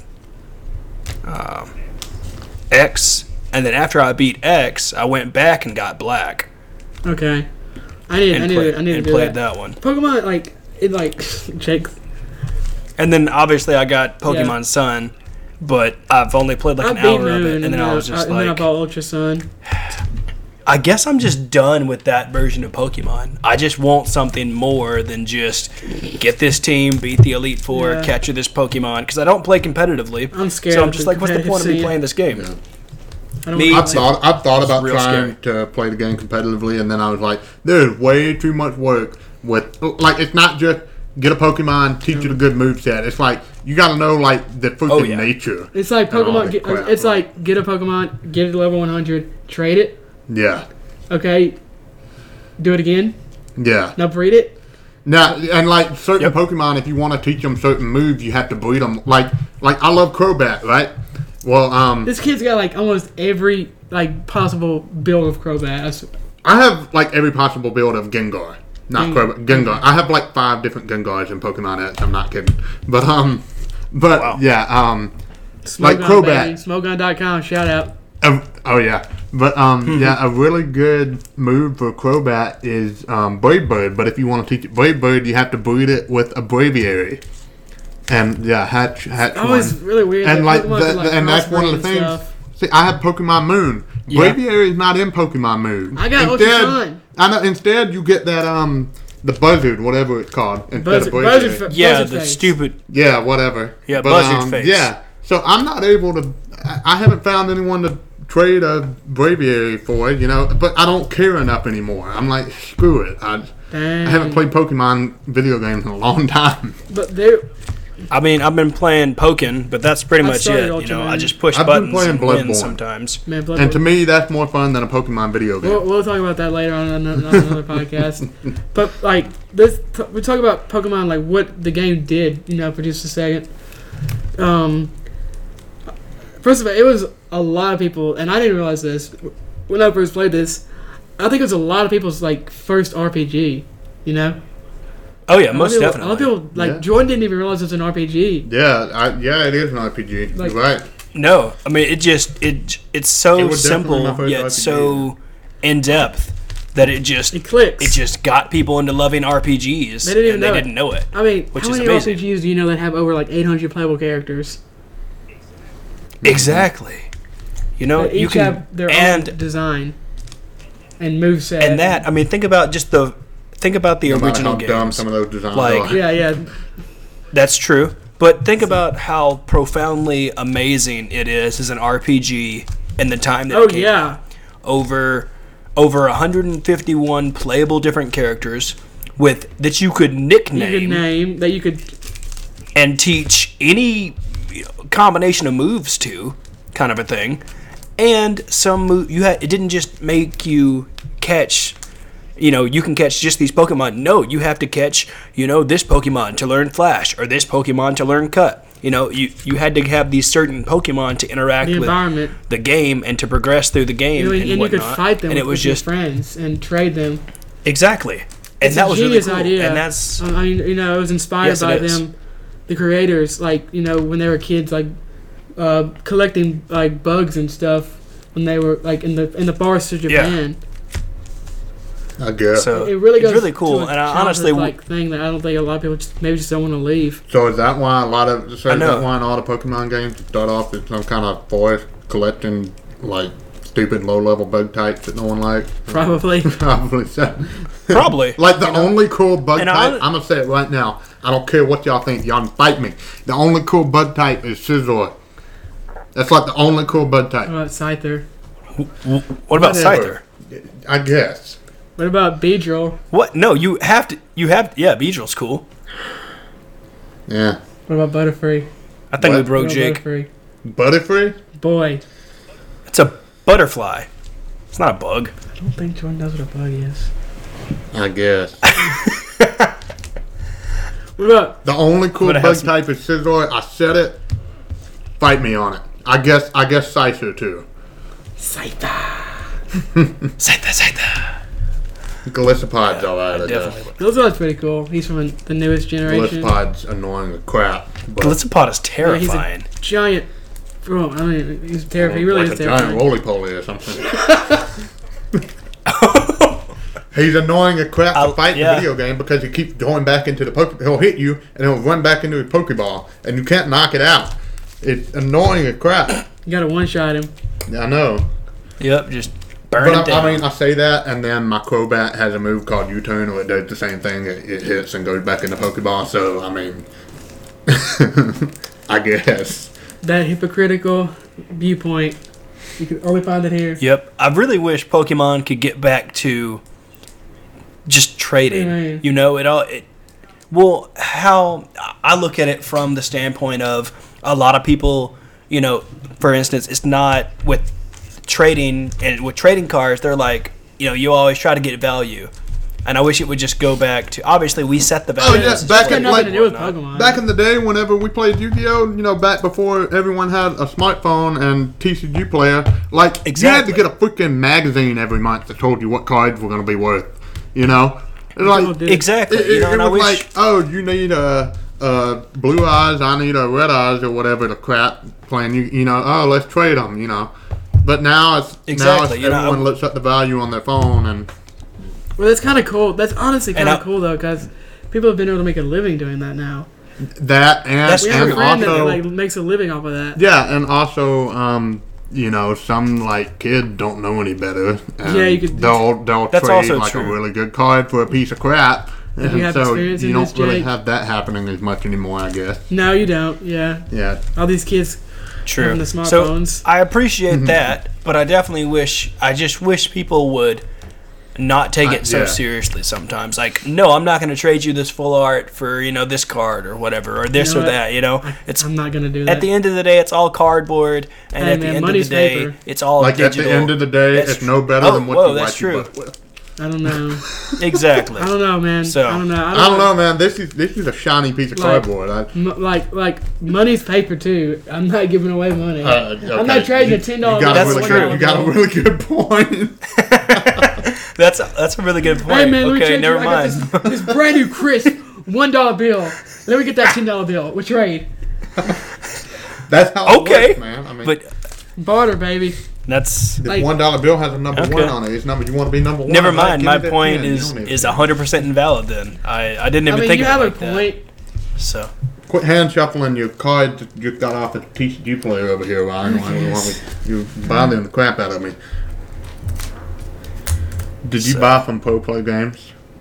X, and then after I beat X, I went back and got black Okay, I need to do played that. that one. Pokemon Jake. And then obviously I got Pokemon Yeah. Sun, but I've only played like I an beat hour Moon, of it, and then I was just and then I like, bought Ultra Sun. I guess I'm just done with that version of Pokemon. I just want something more than just get this team, beat the Elite Four, Yeah. capture this Pokemon, because I don't play competitively. I'm scared. So I'm of just the like, what's the point of me competitive playing this game? Yeah. I don't Me- want I've thought about real trying to play the game competitively, and then I was like, there's way too much work with, like, it's not just get a Pokemon, teach it a good moveset. It's like, you gotta know, like, the freaking yeah. nature. It's like and all Pokemon. that crap. It's like get a Pokemon, get it to level 100, trade it. Yeah. Okay. Do it again. Yeah. Now breed it. Now, and like certain Yep. Pokemon, if you want to teach them certain moves, you have to breed them. Like I love Crobat, right? Well, This kid's got like almost every like possible build of Crobat. I have like every possible build of Gengar. Not Crobat, Gengar. I have like 5 different Gengars in Pokemon X. I'm not kidding. But Wow. yeah, Smogon, like Crobat. baby. Smogon.com, shout out. Oh yeah, but yeah, a really good move for Crobat is Brave Bird. But if you want to teach it Brave Bird, you have to breed it with a Braviary. And yeah, hatch Oh, it's one. really weird. And that like, Pokemon that, can, like, and that's one of the crossbreed things. and stuff. See, I have Pokemon Moon. Yeah. Braviary is not in Pokemon Moon. I got Ultra Sun. I know. Instead, you get that the Buzzard, whatever it's called, instead Buzzard, of Braviary. Buzzard, Yeah, Buzzard the face. stupid. Yeah, whatever. Yeah, Buzzard face. Yeah, so I'm not able to. I haven't found anyone to trade a Braviary for, but I don't care enough anymore. I'm like, screw it. I haven't played Pokemon video games in a long time. But there, I mean, I've been playing Pokken, but that's pretty I much started it. Ultraman. I just push I've been buttons playing and win Bloodborne. sometimes. man, Blood And to me, that's more fun than a Pokemon video game. we'll talk about that later on another podcast. But like this, we talk about Pokemon, like what the game did, for just a second. First of all, it was a lot of people, and I didn't realize this when I first played this. I think it was a lot of people's like first RPG. Oh yeah, A lot most of people, definitely. A lot of people like Yeah. Jordan didn't even realize it was an RPG. Yeah, it is an RPG. Like- You're right. No, I mean it's so It was definitely my simple first yet RPG. so in depth that it It clicks. just got people into loving RPGs. They didn't even and know they it. didn't know it. I mean, which how is many amazing. RPGs do you know that have over like 800 playable characters? Exactly. That you each can have their and own design and moveset. and that I mean think about the No matter original how dumb games. some of those designs Like- are. Yeah. That's true. But think about how profoundly amazing it is as an RPG in the time that Oh it came yeah. over 151 playable different characters that you could You nickname could name that you could. and teach any combination of moves to, kind of a thing. And some it didn't just make you catch. You can catch just these Pokemon. No, you have to catch, this Pokemon to learn Flash or this Pokemon to learn Cut. You had to have these certain Pokemon to interact The with environment. the game and to progress through the game And and you could whatnot. fight them and with, it was with your just friends and trade them. exactly. And It's that a was really genius cool. idea. And that's I mean, it was inspired Yes, it by is. them, the creators. Like when they were kids, like collecting like bugs and stuff when they were like in the forests of Yeah. Japan. I guess. so It really goes it's really cool. to a And I honestly, like thing that I don't think a lot of people just don't want to leave. So is that why I know. all the Pokemon games start off with some kind of forest collecting like stupid low level bug types that no one likes? Probably. Probably so. probably. Like the only cool bug and type, I- I'm gonna say it right now. I don't care what y'all think. Y'all can fight me. The only cool bug type is Scizor. That's like the only cool bug type. What about Scyther? What about Whatever. Scyther? I guess. What about Beedrill? What? No, you have to. Yeah, Beedrill's cool. Yeah. What about Butterfree? I think What? we broke What about Jake. Butterfree? Butterfree? Boy, It's a butterfly. It's not a bug. I don't think Jordan knows what a bug is. I guess. What about The only cool But it bug has some- type is Scizor. I said it. Fight me on it. I guess Scyther too. Scyther? Scyther. Glisopod's alright, I guess. Definitely. Glissopod's pretty cool. He's from the newest generation. Glisopod's annoying the crap. But Glissopod is Yeah, he's terrifying. a giant. Bro, I mean, he's terrifying. He really like is a giant terrifying. roly-poly or something. He's annoying a crap to fight in yeah. the video game because he keeps going back into the Poke. He'll hit you and he'll run back into his Pokeball and you can't knock it out. It's annoying a crap. You gotta one-shot him. I know. Yep, just burn it But down. I mean, I say that, and then my Crobat has a move called U-turn, where it does the same thing. It hits and goes back in the Pokeball. So I mean, I guess. That hypocritical viewpoint. You can only find it here. Yep. I really wish Pokemon could get back to just trading. Right. Well, how I look at it from the standpoint of a lot of people, for instance, it's not with trading and with trading cards, they're like, you always try to get value. And I wish it would just go back to, obviously we set the Oh, values. yeah, It's back just in, Got nothing to do with whatnot. Pokemon. Back in the day, whenever we played Yu-Gi-Oh, back before everyone had a smartphone and TCG player, like you had Exactly. to get a freaking magazine every month that told you what cards were going to be worth. Like Oh, dude. Exactly. it and I was wish. like, oh, you need a blue eyes, I need a red eyes, or whatever the crap playing. Oh, let's trade them. But now it's Exactly, everyone looks at the value on their phone and. Well, that's kind of cool. That's honestly kind And of cool though, because people have been able to make a living doing that now. That and That's We have true. a friend that also like makes a living off of that. yeah, and also some like kids don't know any better. And Yeah, you could- they'll That's trade also like true. a really good card for a piece of crap. Have you And had so experience you in don't this, really Jake? have that happening as much anymore, I guess. No, you don't. Yeah, Yeah. all these kids True. having the So smartphones. I appreciate that, but I definitely I just wish people would not take it so yeah. seriously sometimes. Like, no, I'm not going to trade you this full art for, this card or whatever, or this You know or what? that, It's I'm not gonna do that. at the end of the day, it's all cardboard, and Hey, at the man, end of money's the day, paper. it's all Like digital. at the end of the day, That's it's no better Oh, than what whoa, you that's wipe your true. butt with. I don't know. Exactly. I don't know, man. So- I don't know. I don't know, man. This is a shiny piece of Like- cardboard. Like money's paper too. I'm not giving away money. I'm not Okay. trading a $10 You got That's a really true. good, you got a really good point. That's a really good point. Hey man, let me okay, trade never you. I mind. got this brand new crisp $1 bill. Let me get that $10 bill. We trade. That's how Okay. it works, man. I mean, But Barter, baby. that's the like- $1 bill has a number Okay. one on it. It's number you want to be number one. never Like, mind. give My me that point 10. You is don't need is it. 100% invalid. Then I didn't even I mean, think you of have it a like that. point. So Quit hand shuffling your cards that you got off the TCG player over here, Ryan. Why you want me? You bothering the crap out of me. Did you So- buy from Pro Play Games?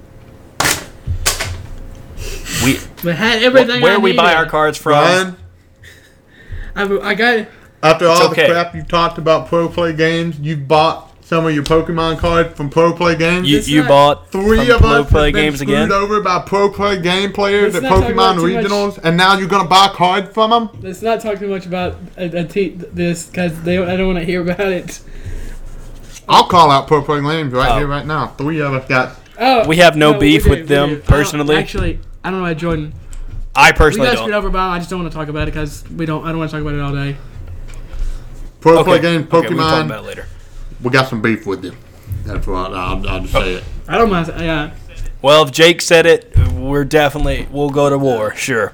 we But had everything. where I we buy needed. our cards from. Ryan, I got. after all okay. the crap you talked about Pro Play Games, you bought some of your Pokemon cards from Pro Play Games? You, It's you not- bought Three from of Pro us have Play been Games screwed again. over by Pro Play Game players Let's at not talk about Pokemon too much. Regionals, and now you're going to buy cards from them? Let's not talk too much about this because I don't want to hear about it. I'll call out Pro Play Games right Oh. here, right now. Three of us got... Oh, We have no we beef do, with we them, do. I don't- personally. Actually, I don't know about Jordan. I We personally got screwed don't. over by him. I just don't want to talk about it because I don't want to talk about it all day. Pro Play Games, Okay, we can talk Pokemon, about it later. we got some beef with you. That's what I'll just say it. I don't mind. Yeah. Well, if Jake said it, we'll go to war. Sure.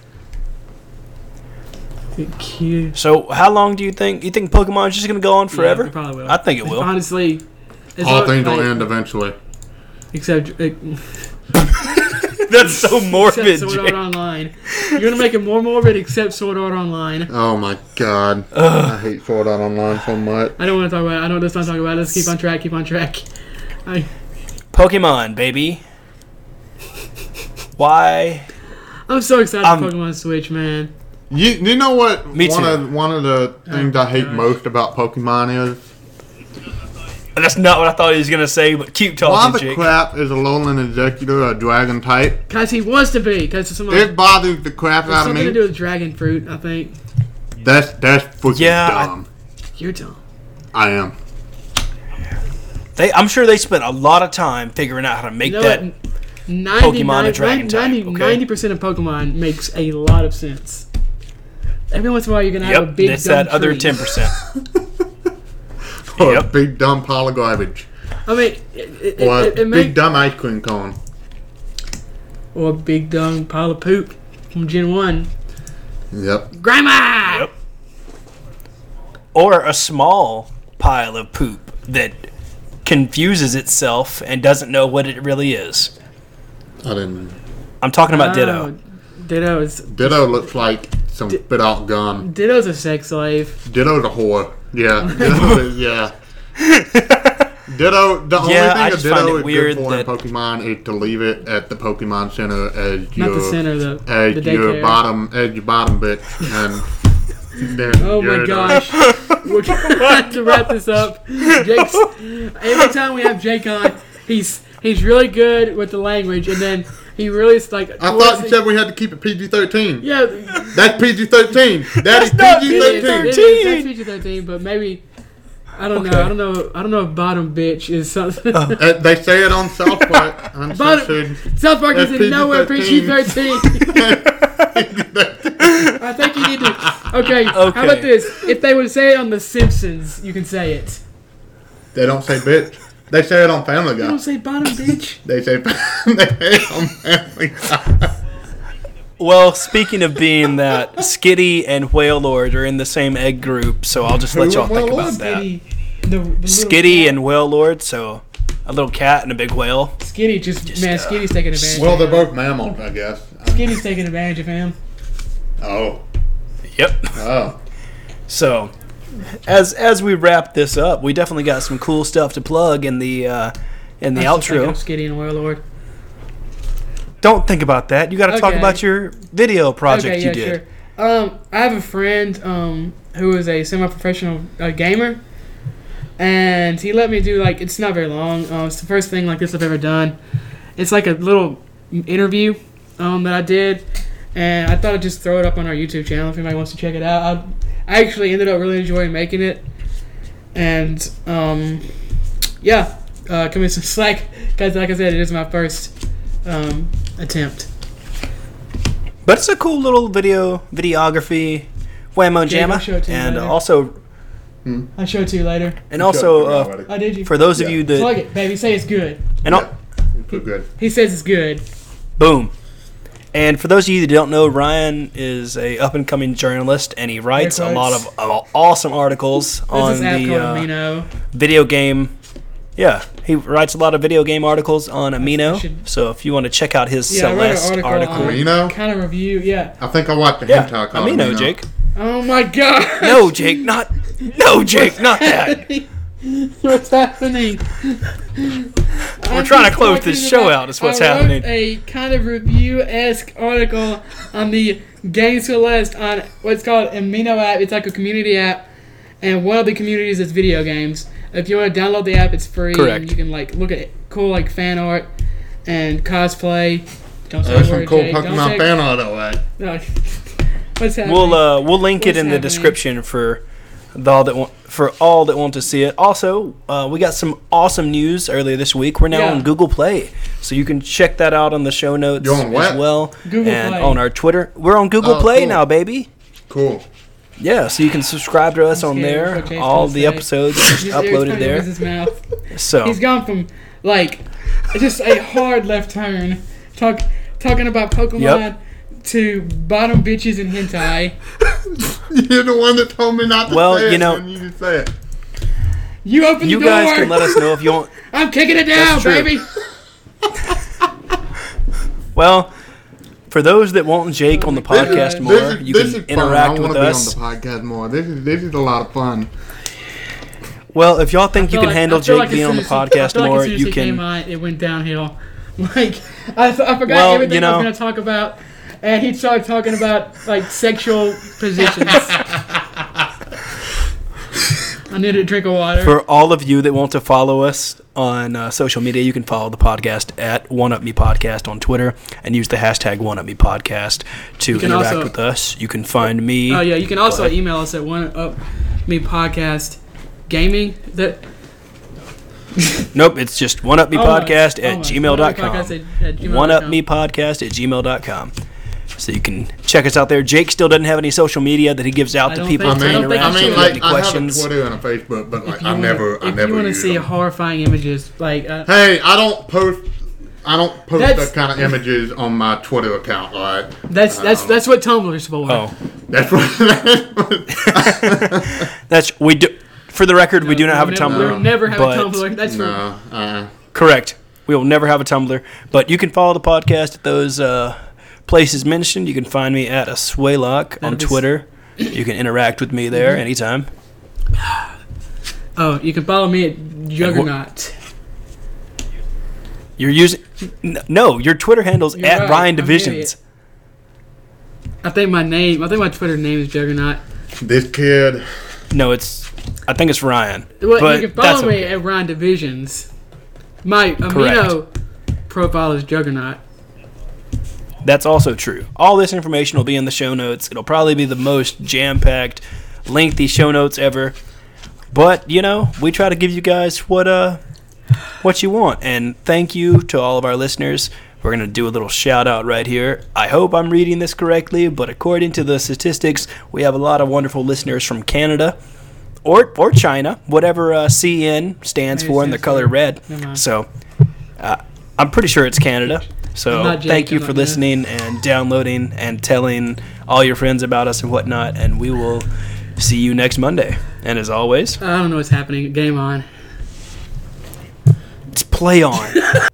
Cute. So, how long do you think Pokemon's just gonna go on forever? Yeah, it probably will. I think it will. Honestly, as All long- things will like, end eventually. Except, That's so morbid, except Sword Art Jake. Online. You're gonna make it more morbid. Except Sword Art Online. Oh my god. I hate Sword Art Online so much. I don't want to talk about it. I don't. Let's not talk about it. Let's keep on track. Keep on track. Pokemon, baby. Why? I'm so excited Um, for Pokemon Switch, man. You know what? Me too. One of the things I hate gosh. most about Pokemon is That's not what I thought he was gonna say, but keep why talking, the Jake. crap is a Alolan Executor a dragon type? Cause he wants to be. Cause it's It bothers the crap out of something to me. do with dragon fruit. I think That's freaking Yeah, dumb. you're dumb. I am. I'm sure they spent a lot of time figuring out how to make You know that. what? Pokemon a dragon type, okay? 90% of Pokemon makes a lot of sense. Every once in a while, you're gonna have a Yep, big it's dumb that other tree. 10%. Or a Yep. big dumb pile of garbage. I mean, Or a it big makes dumb ice cream cone. or a big dumb pile of poop from Gen 1. Yep. Grandma. Yep. Or a small pile of poop that confuses itself and doesn't know what it really is. I didn't. I'm talking about Ditto. Ditto is Ditto looks like some spit out gum. Ditto's a sex slave. Ditto's a whore. Yeah. Ditto is, yeah. Ditto, the only Yeah, I thing a just find Ditto it is weird good for in that- Pokemon is to leave it at the Pokemon Center as Not your the center, the your daycare. bottom bitch, and then Oh my you're gosh. We're going to have to wrap this up. Jake's, every time we have Jake on, he's really good with the language, and then he really is like. I thought you said we had to keep it PG-13. Yeah. That's PG-13. That is not PG-13. That's PG-13, but maybe. I don't Okay. know. I don't know if bottom bitch is something. They say it on South Park. Uncensored. South Park is That's in nowhere PG-13. I think you need to. Okay. How Okay. about this? If they would say it on The Simpsons, you can say it. They don't say bitch. They say it on Family You Guy. don't say bottom bitch. They say it on Family Guy. Well, speaking of being that, Skitty and Whale Lord are in the same egg group, so I'll just let Who y'all and think Whale about Lord? that. The little Skitty cat. and Whale Lord, so a little cat and a big whale. Skitty Skitty's taking advantage. Well, of they're him. both mammals, I guess. Skitty's taking advantage of him. Oh. Yep. Oh. So, as we wrap this up, we definitely got some cool stuff to plug in the I'm still thinking of outro. Skitty and Warlord. Don't think about that. You got to talk Okay. about your video project Okay, you yeah, did. sure. I have a friend who is a semi-professional gamer, and he let me do it's not very long. It's the first thing like this I've ever done. It's like a little interview that I did, and I thought I'd just throw it up on our YouTube channel if anybody wants to check it out. I actually ended up really enjoying making it, and yeah, come in some slack because like I said, it is my first attempt. But it's a cool little videography, whammo Jake, I'll jamma, show it to you and later. also I'll show it to you later. Oh, did you? for those of Yeah. you that Plug it, baby. Say it's good. and Yeah. You put good. He says it's good. boom. And for those of you that don't know, Ryan is a up and coming journalist, and he writes a lot of awesome articles There's on this app the called Amino. video game. Yeah, he writes a lot of video game articles on Amino. should- So if you want to check out his Yeah, I read an Celeste article article, on Amino? kind of review. Yeah. I think I watched the yeah, hentai called Amino, Jake. Oh my god. No, Jake, not that. What's happening? We're trying to close this show out. Is what's happening. A kind of review-esque article on the Game Celeste on what's called Amino app. It's like a community app, and one of the communities is video games. If you want to download the app, it's free. Correct. And you can look at cool fan art and cosplay. Don't say There's a some word, cool Jake. Don't Pokemon say- fan art that way. No. What's happening? We'll link it What's in the happening? description for all that want to see it. Also, we got some awesome news earlier this week. We're now Yeah. on Google Play, so you can check that out on the show notes You're on as what? well. Google and Play. on our Twitter, we're on Google Oh, Play cool. now, baby. Cool. Yeah, so you can subscribe to us I'm on scared there. what Jake's All gonna the say. episodes are just His ears uploaded pointing there. towards his mouth. So He's gone from just a hard left turn, talking about Pokemon Yep. to bottom bitches and hentai. You're the one that told me not to Well, say it. you know- when you just say it. You open you the door. guys can let us know if you want. I'm kicking it down, That's true. baby. Well, for those that want Jake on the This is- podcast this more, you this can is fun. I interact wanna with be us. on the podcast more. This is a lot of fun. Well, if y'all think you I can feel handle I feel Jake as being on the soon as podcast I feel more, as soon as you he came can. on, it went downhill. I forgot Well, everything you I know- was going to talk about, and he started talking about sexual positions. I need a drink of water. For all of you that want to follow us on social media, you can follow the podcast at OneUpMePodcast on Twitter and use the hashtag OneUpMePodcast to can interact also- with us. You can find me. Oh yeah, you can Go also ahead. email us at OneUpMePodcast Gaming. That Nope, it's just OneUpMePodcast at gmail.com. gmail.com. OneUpMePodcast at gmail.com. So you can check us out there. Jake still doesn't have any social media that he gives out I to don't people think- to I don't think interact he with. should. Any I have a questions? Twitter and a Facebook, but If you I wanna- never If you want to use see them. horrifying images, Hey, I don't post That's- that kind of images on my Twitter account. All right, that's what Tumblr's for. Oh, that's what. that's we do. For the record, we do not have a We'll Tumblr. never have a but- Tumblr. That's for No, Correct. We will never have a Tumblr, but you can follow the podcast at those places mentioned. You can find me at Aswaylock on That is- Twitter. You can interact with me there anytime. Oh, you can follow me at Juggernaut. You're using no. Your Twitter handle's You're at right, Ryan I'm an Divisions. idiot. I think my Twitter name is Juggernaut. this kid. No, I think it's Ryan. Well, but you can that's follow me okay. at Ryan Divisions. My Amino profile is Juggernaut. That's also true. All this information will be in the show notes. It'll probably be the most jam-packed, lengthy show notes ever. But, we try to give you guys what you want. And thank you to all of our listeners. We're going to do a little shout out right here. I hope I'm reading this correctly, but according to the statistics, we have a lot of wonderful listeners from Canada or China, whatever CN stands for in the color red. So I'm pretty sure it's Canada. So thank you for listening and downloading and telling all your friends about us and whatnot. And we will see you next Monday. And as always, I don't know what's happening. Game on. It's play on.